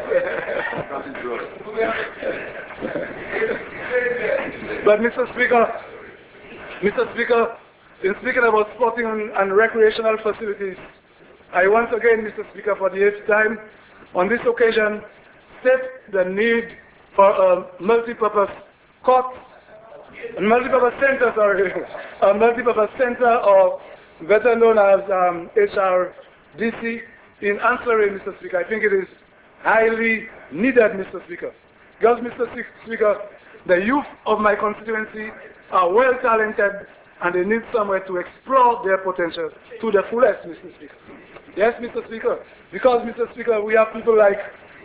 But Mr. Speaker, in speaking about sporting and recreational facilities, I once again, Mr. Speaker, for the 8th time, on this occasion, state the need for a multi-purpose court, a multi-purpose center, or better known as HRDC in Ansari, Mr. Speaker. I think it is highly needed, Mr. Speaker. Because, Mr. Speaker, the youth of my constituency are well talented and they need somewhere to explore their potential to the fullest, Mr. Speaker. Yes, Mr. Speaker. Because, Mr. Speaker, we have people like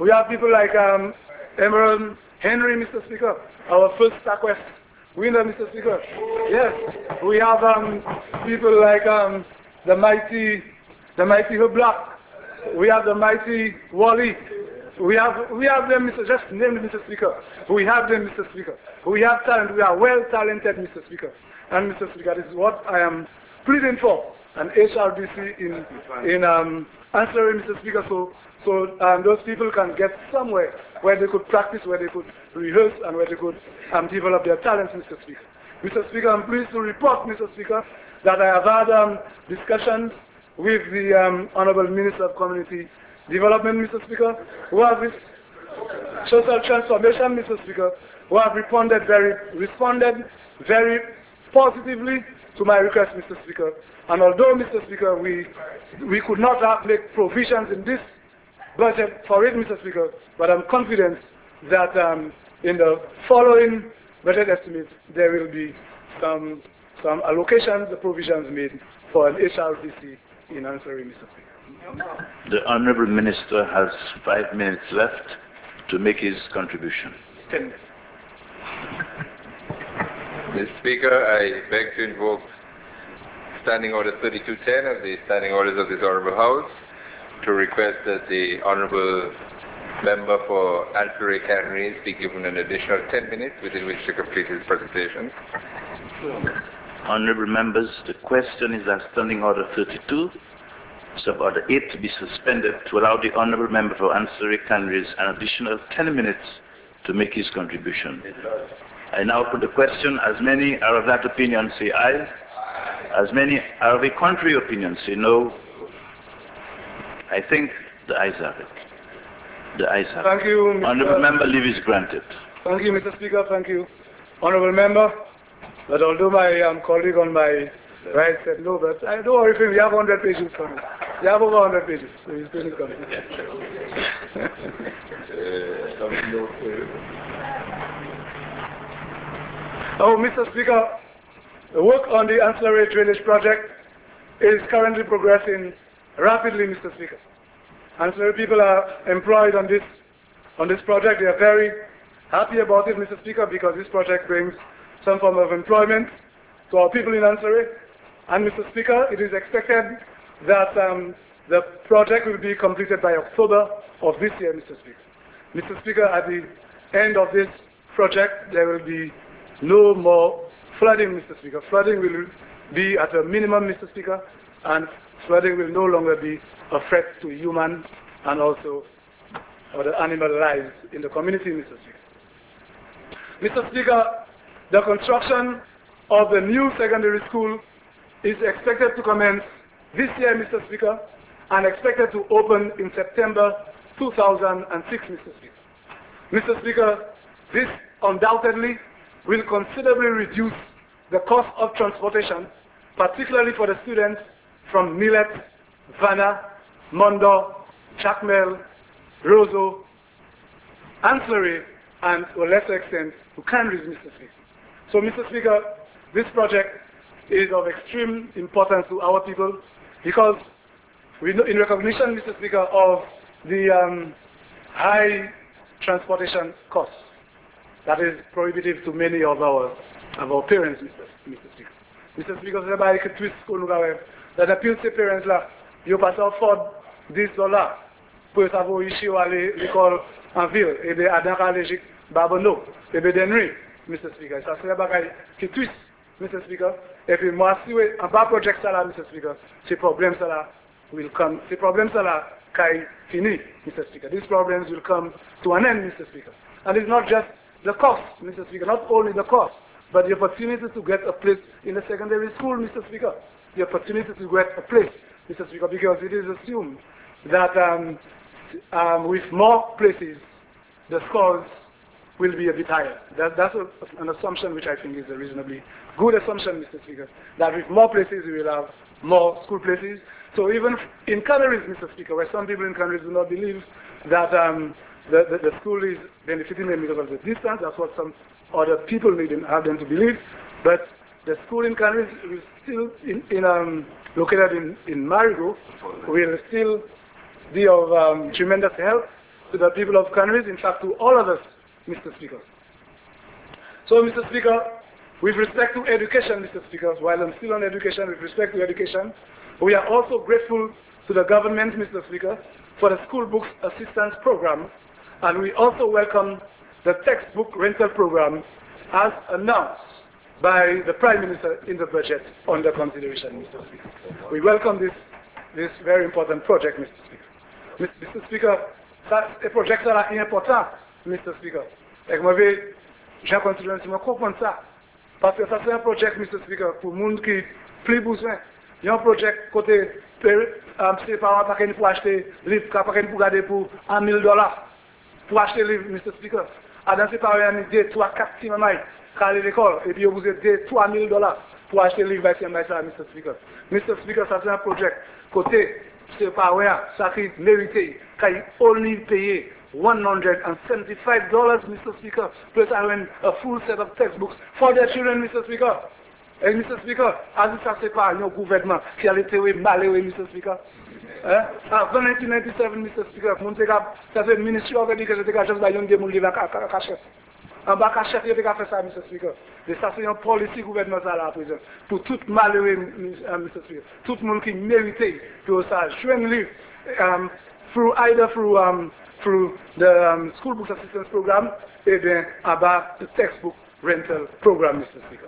Emerald Henry, Mr. Speaker, our first Starquest winner, Mr. Speaker. Yes, we have people like the mighty Black. We have the mighty Wally. We have them, Mr. Just name them, Mr. Speaker. We have them, Mr. Speaker. We have talent. We are well talented, Mr. Speaker. And Mr. Speaker, this is what I am pleading for. An HRDC in answering, Mr. Speaker, so those people can get somewhere where they could practice, where they could rehearse, and where they could develop their talents, Mr. Speaker. Mr. Speaker, I'm pleased to report, Mr. Speaker, that I have had discussions with the Honorable Minister of Community Development, Mr. Speaker, who have this social transformation, Mr. Speaker, who have responded very positively to my request, Mr. Speaker. And although, Mr. Speaker, we could not make provisions in this budget for it, Mr. Speaker, but I'm confident that in the following budget estimates there will be some allocations, the provisions made for an HRDC in answering, Mr. Speaker.
The Honourable Minister has 5 minutes left to make his contribution.
10 minutes.
Mr. Speaker, I beg to invoke Standing Order 3210 of the Standing Orders of this Honourable House to request that the Honourable Member for Ansari Canaries be given an additional 10 minutes within which to complete his presentation.
Honourable members, the question is that Standing Order 32, Sub-Order 8 to be suspended to allow the Honourable Member for Ansari Canaries an additional 10 minutes to make his contribution. I now put the question. As many are of that opinion, say aye. As many are of a contrary opinion, say no. I think the ayes have it. The ayes have it.
Thank you, Mr.
Honourable Member, leave is granted.
Thank you, Mr. Speaker. Thank you, Honourable Member. But although my colleague on my right said no, but I don't worry, we have 100 pages coming. We have over 100 pages, so he's still coming. Oh, Mr. Speaker, the work on the ancillary drainage project is currently progressing rapidly, Mr. Speaker. Ancillary people are employed on this project. They are very happy about it, Mr. Speaker, because this project brings some form of employment to our people in Ansari. And Mr. Speaker, it is expected that the project will be completed by October of this year, Mr. Speaker. Mr. Speaker, at the end of this project, there will be no more flooding, Mr. Speaker. Flooding will be at a minimum, Mr. Speaker, and flooding will no longer be a threat to human and also other animal lives in the community, Mr. Speaker. Mr. Speaker, the construction of the new secondary school is expected to commence this year, Mr. Speaker, and expected to open in September 2006, Mr. Speaker. Mr. Speaker, this undoubtedly will considerably reduce the cost of transportation, particularly for the students from Millet, Vanna, Mondo, Chakmel, Roseau, Ansari, and to a lesser extent to Canaries, Mr. Speaker. So, Mr. Speaker, this project is of extreme importance to our people because we know, in recognition, Mr. Speaker, of the high transportation costs that is prohibitive to many of our parents, Mr. Speaker. Mr. Speaker, c'est pas que twist qu'on nous a dans la pile ces parents là, ils passent à afford $10 pour savoir ici ou aller l'école en ville et bien à Dakar Légique, Babono, et bien d'Henry, Mr. Speaker. Ça serait bagaille qui twist, Mr. Speaker. Et puis moi si en bas project ça là, Mr. Speaker, c'est problème ça là will come. The problems are fini, Mr. Speaker. These problems will come to an end, Mr. Speaker. And it's not just the cost, Mr. Speaker, not only the cost, but the opportunity to get a place in a secondary school, Mr. Speaker. The opportunity to get a place, Mr. Speaker, because it is assumed that with more places, the scores will be a bit higher. That's an assumption which I think is a reasonably good assumption, Mr. Speaker, that with more places we will have more school places. So even in Canaries, Mr. Speaker, where some people in Canaries do not believe that the school is benefiting them because of the distance, that's what some other people may have them to believe, but the school in Canaries is still located in Marigot, will still be of tremendous help to the people of Canaries, in fact to all of us, Mr. Speaker. So, Mr. Speaker, with respect to education, Mr. Speaker, while I'm still on education, with respect to education, we are also grateful to the government, Mr. Speaker, for the school books assistance program, and we also welcome the textbook rental program as announced by the Prime Minister in the budget under consideration, Mr. Speaker. We welcome this very important project, Mr. Speaker. Mr. Speaker, c'est un projet qui est important, Mr. Speaker. Et moi, j'ai continué à comprendre ça. Parce que ça, c'est un projet, Mr. Speaker, pour le monde qui plus besoin. Il y a un projet côté ses parents pas pour acheter livre, pas pour garder pour $1,000 pour acheter livre, Mr. Speaker. Dans ses parents, il y a 3-4 petits mamans qui allaient à l'école et puis vous avez $3,000 pour acheter livre, Mr. Speaker. Mr. Speaker, ça c'est un projet côté ses parents, ça qui mérité, qui only payé $175, Mr. Speaker, plus having a full set of textbooks for their children, Mr. Speaker. And Mr. Speaker, as ça c'est pas un gouvernement qui a été malheureux, Mr. Speaker. Avant 1997, Mr. Speaker, ça c'est le ministre of Education qui a juste baillé un livre à cachette. En bas cachette, il a fait ça, Mr. Speaker. Et ça c'est une policy gouvernementale à présent. Pour tout malheureux, Mr. Speaker. Tout le monde qui mérite pour ça. Jouer un livre, through the school books assistance program, et bien about the textbook rental program, Mr. Speaker.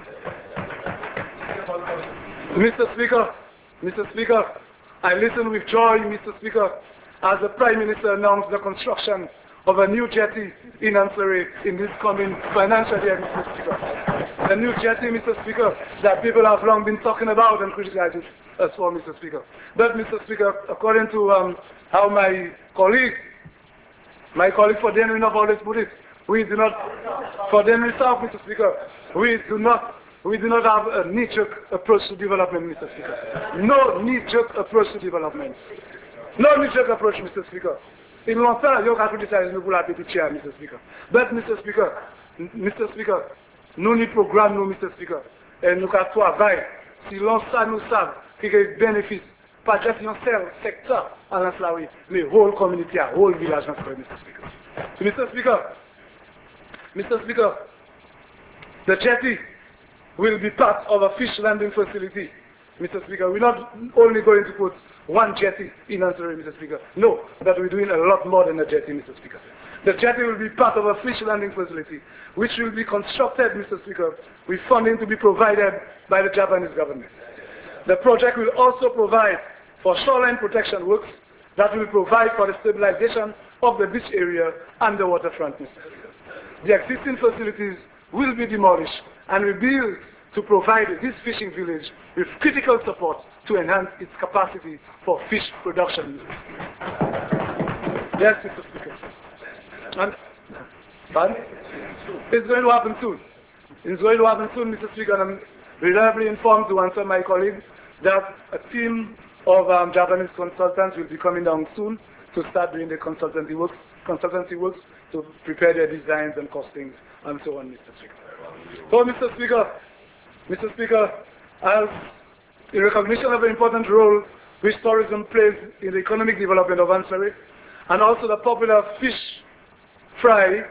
Mr. Speaker, I listened with joy, Mr. Speaker, as the Prime Minister announced the construction of a new jetty in Ansari in this coming financial year, Mr. Speaker. The new jetty, Mr. Speaker, that people have long been talking about and criticizing us for, Mr. Speaker. But, Mr. Speaker, according to how my colleague for Denry North always put it, we do not, for Denry South, Mr. Speaker, we do not have a knee-jerk approach to development, Mr. Speaker. No knee-jerk approach to development. No knee-jerk approach, Mr. Speaker. In longtemps, you can criticize nous pour la petite chair, Mr. Speaker. But, Mr. Speaker, nous n'y programme, nous, Mr. Speaker. Et nous avons travaillé. Si l'on ça nous savent qu'il y a des bénéfices, pas juste un seul secteur à l'Anslawi, mais whole community, whole village, Mr. Speaker. Mr. Speaker, the jetty will be part of a fish landing facility, Mr. Speaker. We're not only going to put one jetty in Ansari, Mr. Speaker. No, but we're doing a lot more than a jetty, Mr. Speaker. The jetty will be part of a fish landing facility, which will be constructed, Mr. Speaker, with funding to be provided by the Japanese government. The project will also provide for shoreline protection works that will provide for the stabilization of the beach area and the waterfront, Mr. Speaker. The existing facilities will be demolished and rebuilt to provide this fishing village with critical support to enhance its capacity for fish production. Yes, Mr. Speaker. And, pardon? It's going to happen soon. It's going to happen soon, Mr. Speaker, and I'm reliably informed to answer my colleagues that a team of Japanese consultants will be coming down soon to start doing the consultancy works to prepare their designs and costings and so on, Mr. Speaker. So, Mr. Speaker, as in recognition of the important role which tourism plays in the economic development of Ansari, and also the popular Fish Friday,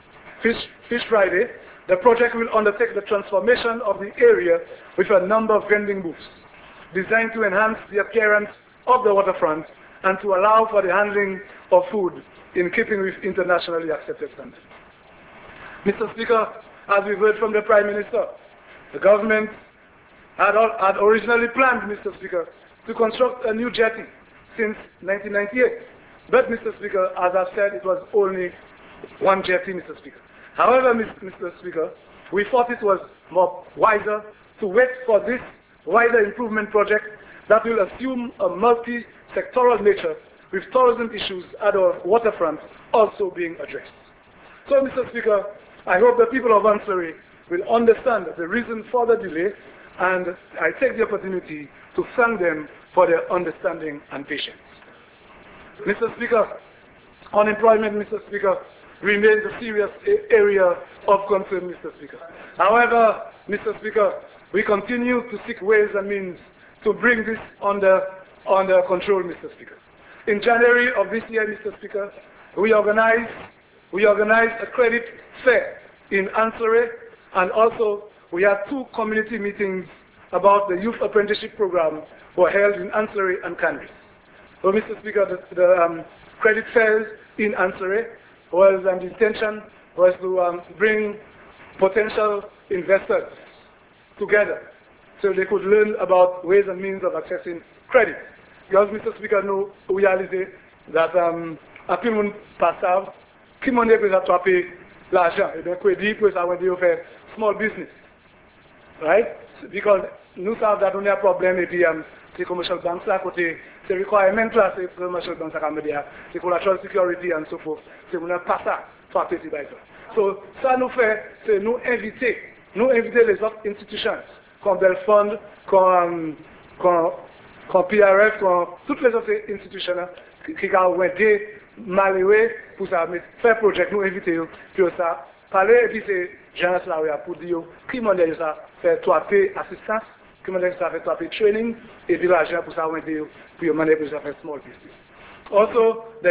the project will undertake the transformation of the area with a number of vending booths designed to enhance the appearance of the waterfront and to allow for the handling of food in keeping with internationally accepted standards. Mr. Speaker, as we've heard from the Prime Minister, the government had originally planned, Mr. Speaker, to construct a new jetty since 1998. But, Mr. Speaker, as I've said, it was only one jetty, Mr. Speaker. However, Mr. Speaker, we thought it was more wiser to wait for this wider improvement project that will assume a multi-sectoral nature with tourism issues at our waterfront also being addressed. So, Mr. Speaker, I hope the people of Ansari will understand the reason for the delay, and I take the opportunity to thank them for their understanding and patience. Mr. Speaker, unemployment, Mr. Speaker, remains a serious area of concern, Mr. Speaker. However, Mr. Speaker, we continue to seek ways and means to bring this under control, Mr. Speaker. In January of this year, Mr. Speaker, we organized a credit fair in Ansari, and also we had 2 community meetings about the youth apprenticeship program were held in Ansari and Canaries. So, Mr. Speaker, the credit fairs in Ansari was, the intention was to bring potential investors together so they could learn about ways and means of accessing credit. Because, Mr. Speaker, nous réalisons that à tout le monde passe, qui m'en est peut attraper l'argent et bien crédit pour ça on dit faire small business, right? Because nous savons that on a un problème et puis c'est commercial banks là côté c'est requirement là c'est commercial banks à Canada c'est collateral security and so forth c'est on a pas ça frapper c'est ça. So ça nous fait c'est nous inviter les autres institutions comme Belfond, comme PRF, comme toutes les autres institutions qui ont été malheureux pour ça, mais faire projet, nous inviter pour ça, parler et puis c'est gens là pour dire qui m'a dit ça, faire 3P assistance, qui m'a dit ça, faire 3P training, et puis l'argent pour ça, on dit pour demander pour ça faire small business. Also, the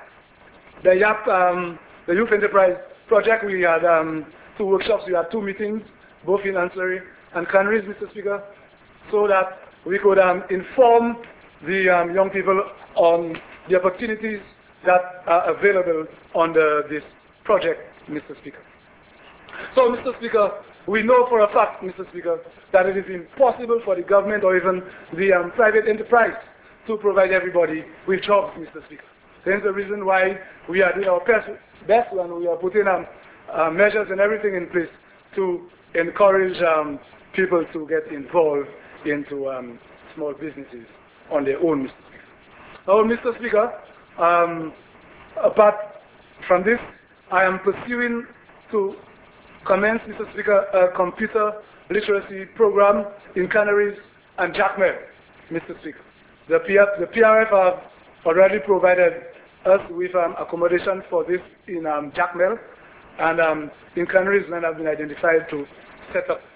Youth Enterprise Project, we had 2 workshops, we had 2 meetings, both in Ansari and Canaries, Mr. Speaker, so that we could inform the young people on the opportunities that are available under this project, Mr. Speaker. So, Mr. Speaker, we know for a fact, Mr. Speaker, that it is impossible for the government or even the private enterprise to provide everybody with jobs, Mr. Speaker. Hence the reason why we are doing our best and we are putting measures and everything in place to encourage people to get involved into small businesses on their own, Mr. Speaker. Now, Mr. Speaker, apart from this, I am pursuing to commence, Mr. Speaker, a computer literacy program in Canaries and Jacmel, Mr. Speaker. The PRF have already provided us with accommodation for this in Jacmel, and in Canaries land have been identified to set up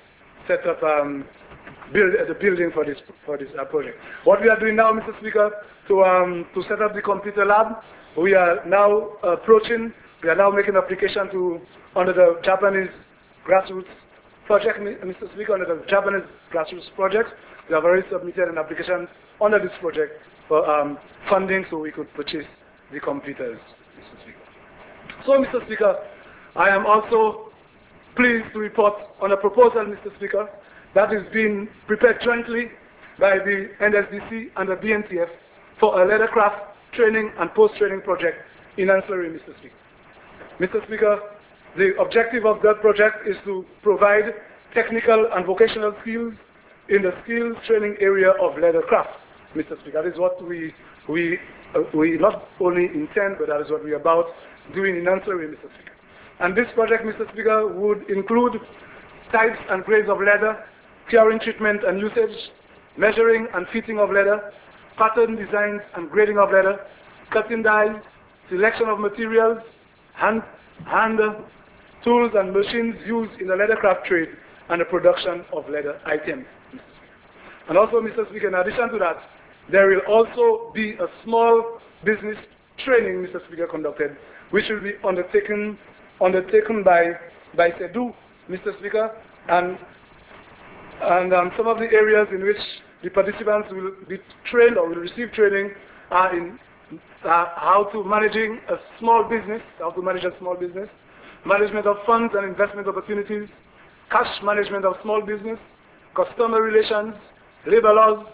the building for this project. What we are doing now, Mr. Speaker, to set up the computer lab, we are now making application under the Japanese grassroots project, Mr. Speaker, under the Japanese grassroots project. We have already submitted an application under this project for funding so we could purchase the computers, Mr. Speaker. So, Mr. Speaker, I am also pleased to report on a proposal, Mr. Speaker, that is being prepared jointly by the NSDC and the BNTF for a leathercraft training and post-training project in Ansari, Mr. Speaker. Mr. Speaker, the objective of that project is to provide technical and vocational skills in the skills training area of leathercraft, Mr. Speaker. That is what we not only intend, but that is what we are about doing in Ansari, Mr. Speaker. And this project, Mr. Speaker, would include types and grades of leather, curing treatment and usage, measuring and fitting of leather, pattern designs and grading of leather, cutting dyes, selection of materials, hand tools and machines used in the leathercraft trade, and the production of leather items. And also, Mr. Speaker, in addition to that, there will also be a small business training, Mr. Speaker, conducted, which will be undertaken by SEDU, Mr. Speaker, and some of the areas in which the participants will be trained or will receive training are in how to manage a small business, management of funds and investment opportunities, cash management of small business, customer relations, labor laws,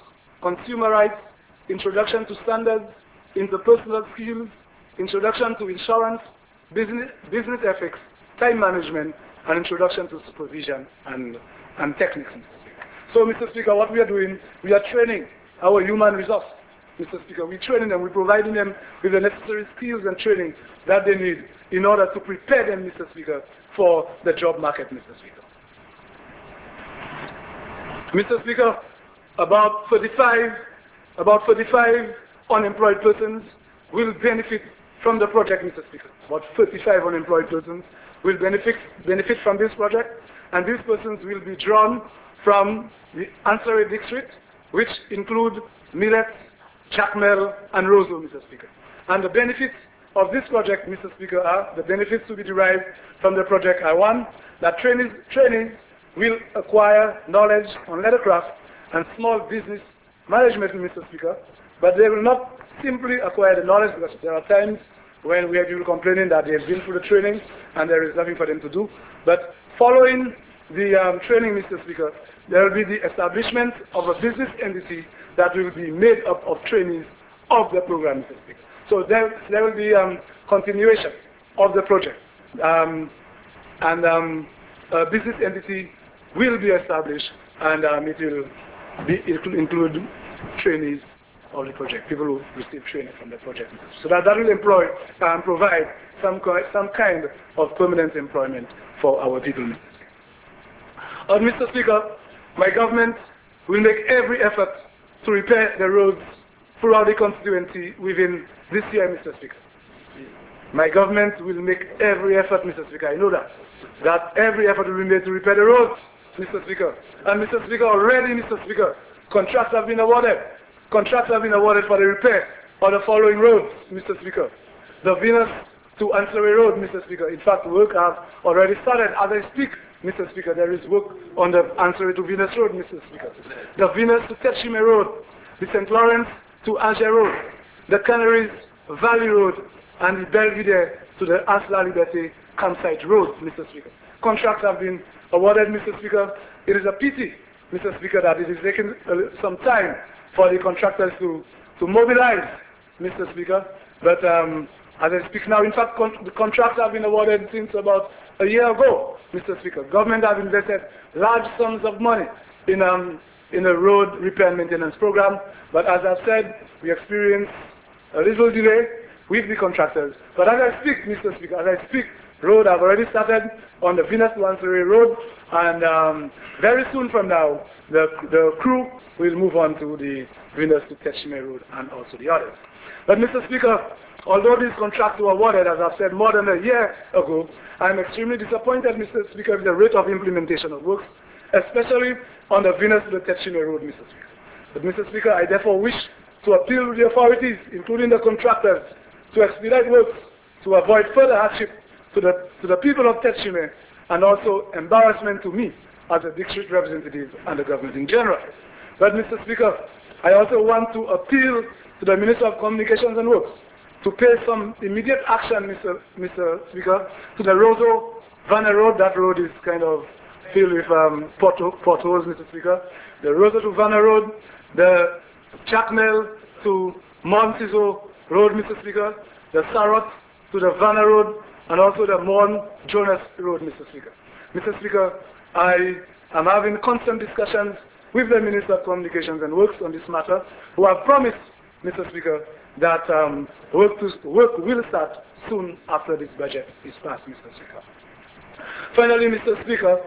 consumer rights, introduction to standards, interpersonal skills, introduction to insurance, business ethics, time management, and introduction to supervision and techniques. So, Mr. Speaker, what we are doing, we are training our human resource. Mr. Speaker, we're training them, we're providing them with the necessary skills and training that they need in order to prepare them, Mr. Speaker, for the job market, Mr. Speaker. Mr. Speaker, about 35 unemployed persons will benefit from the project, Mr. Speaker. About 35 unemployed persons will benefit from this project, and these persons will be drawn from the Ansari district, which include Millet, Jacmel, and Roseau, Mr. Speaker. And the benefits of this project, Mr. Speaker, are the benefits to be derived from the project are one, that trainees will acquire knowledge on leathercraft and small business management, Mr. Speaker, but they will not simply acquire the knowledge, because there are times when we have people complaining that they've been through the training and there is nothing for them to do. But following the training, Mr. Speaker, there will be the establishment of a business entity that will be made up of trainees of the program, Mr. Speaker. So there will be continuation of the project. A business entity will be established, and it will include trainees of the project, people who receive training from the project. So that will provide some kind of permanent employment for our people, Mr. Speaker. Mr. Speaker, my government will make every effort to repair the roads throughout the constituency within this year, Mr. Speaker. My government will make every effort, Mr. Speaker. I know that every effort will be made to repair the roads, Mr. Speaker. And Mr. Speaker, already, Mr. Speaker, contracts have been awarded. Contracts have been awarded for the repair of the following roads, Mr. Speaker. The Venus to Ansari Road, Mr. Speaker. In fact, work has already started as I speak, Mr. Speaker. There is work on the Ansari to Venus Road, Mr. Speaker. The Venus to Tetchime Road, the St. Lawrence to Alger Road, the Canaries Valley Road, and the Belvedere to the Asla Liberté Campsite Road, Mr. Speaker. Contracts have been awarded, Mr. Speaker. It is a pity, Mr. Speaker, that it is taking some time for the contractors to mobilize, Mr. Speaker. But as I speak now, in fact, the contracts have been awarded since about a year ago, Mr. Speaker. Government has invested large sums of money in a road repair and maintenance program. But as I've said, we experience a little delay with the contractors. But as I speak, Mr. Speaker, as I speak, road have already started on the Venus to Ansari Road, and very soon from now, the crew will move on to the Venus to Tetchime Road and also the others. But Mr. Speaker, although these contracts were awarded, as I've said, more than a year ago, I'm extremely disappointed, Mr. Speaker, with the rate of implementation of works, especially on the Venus to the Tetchime Road, Mr. Speaker. But Mr. Speaker, I therefore wish to appeal to the authorities, including the contractors, to expedite works, to avoid further hardship to the people of Tetchime, and also embarrassment to me as a district representative and the government in general. But Mr. Speaker, I also want to appeal to the Minister of Communications and Works to pay some immediate action, Mr. Speaker, to the Roseau-Vanner Road. That road is kind of filled with potholes, Mr. Speaker. The Roseau to Vanner Road, the Jacmel to Mont Ciseaux Road, Mr. Speaker, the Sarot to the Vanner Road, and also the Mont-Jonas Road, Mr. Speaker. Mr. Speaker, I am having constant discussions with the Minister of Communications and Works on this matter, who have promised, Mr. Speaker, that work will start soon after this budget is passed, Mr. Speaker. Finally, Mr. Speaker,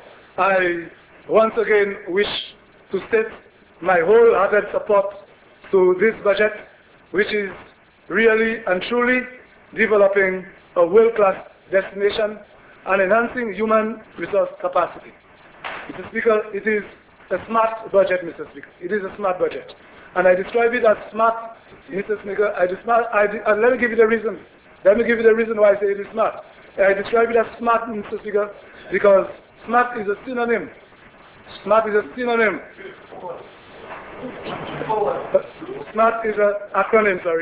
I once again wish to state my wholehearted support to this budget, which is really and truly developing a world-class destination and enhancing human resource capacity. Mr. Speaker, it is a smart budget, Mr. Speaker. It is a smart budget. And I describe it as smart, Mr. Speaker. Let me give you the reason. Let me give you the reason why I say it is smart. I describe it as smart, Mr. Speaker, because smart is a synonym. Smart is a synonym. Smart is an acronym, sorry.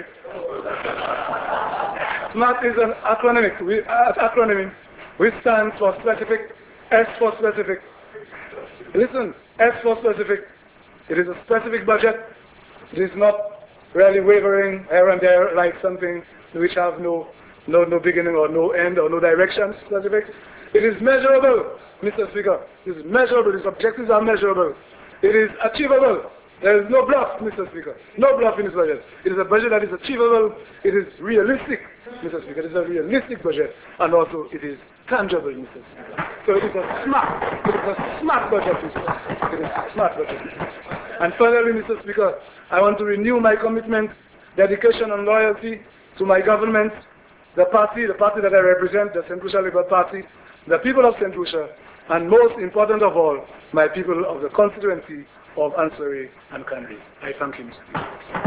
SMART is an acronym which stands for specific, S for specific. Listen, S for specific. It is a specific budget It is not really wavering here and there like something which have no beginning or no end or no direction specific. It is measurable, Mr. Speaker. It is measurable. Its objectives are measurable. It is achievable. There is no bluff, Mr. Speaker. No bluff in this budget. It is a budget that is achievable. It is realistic, Mr. Speaker. It is a realistic budget. And also it is tangible, Mr. Speaker. So it is a smart budget, Mr. Speaker. It is a smart budget. And finally, Mr. Speaker, I want to renew my commitment, dedication and loyalty to my government, the party that I represent, the St. Lucia Labour Party, the people of St. Lucia, and most important of all, my people of the constituency of Ansari and Kandy. I thank you, Mr. Speaker.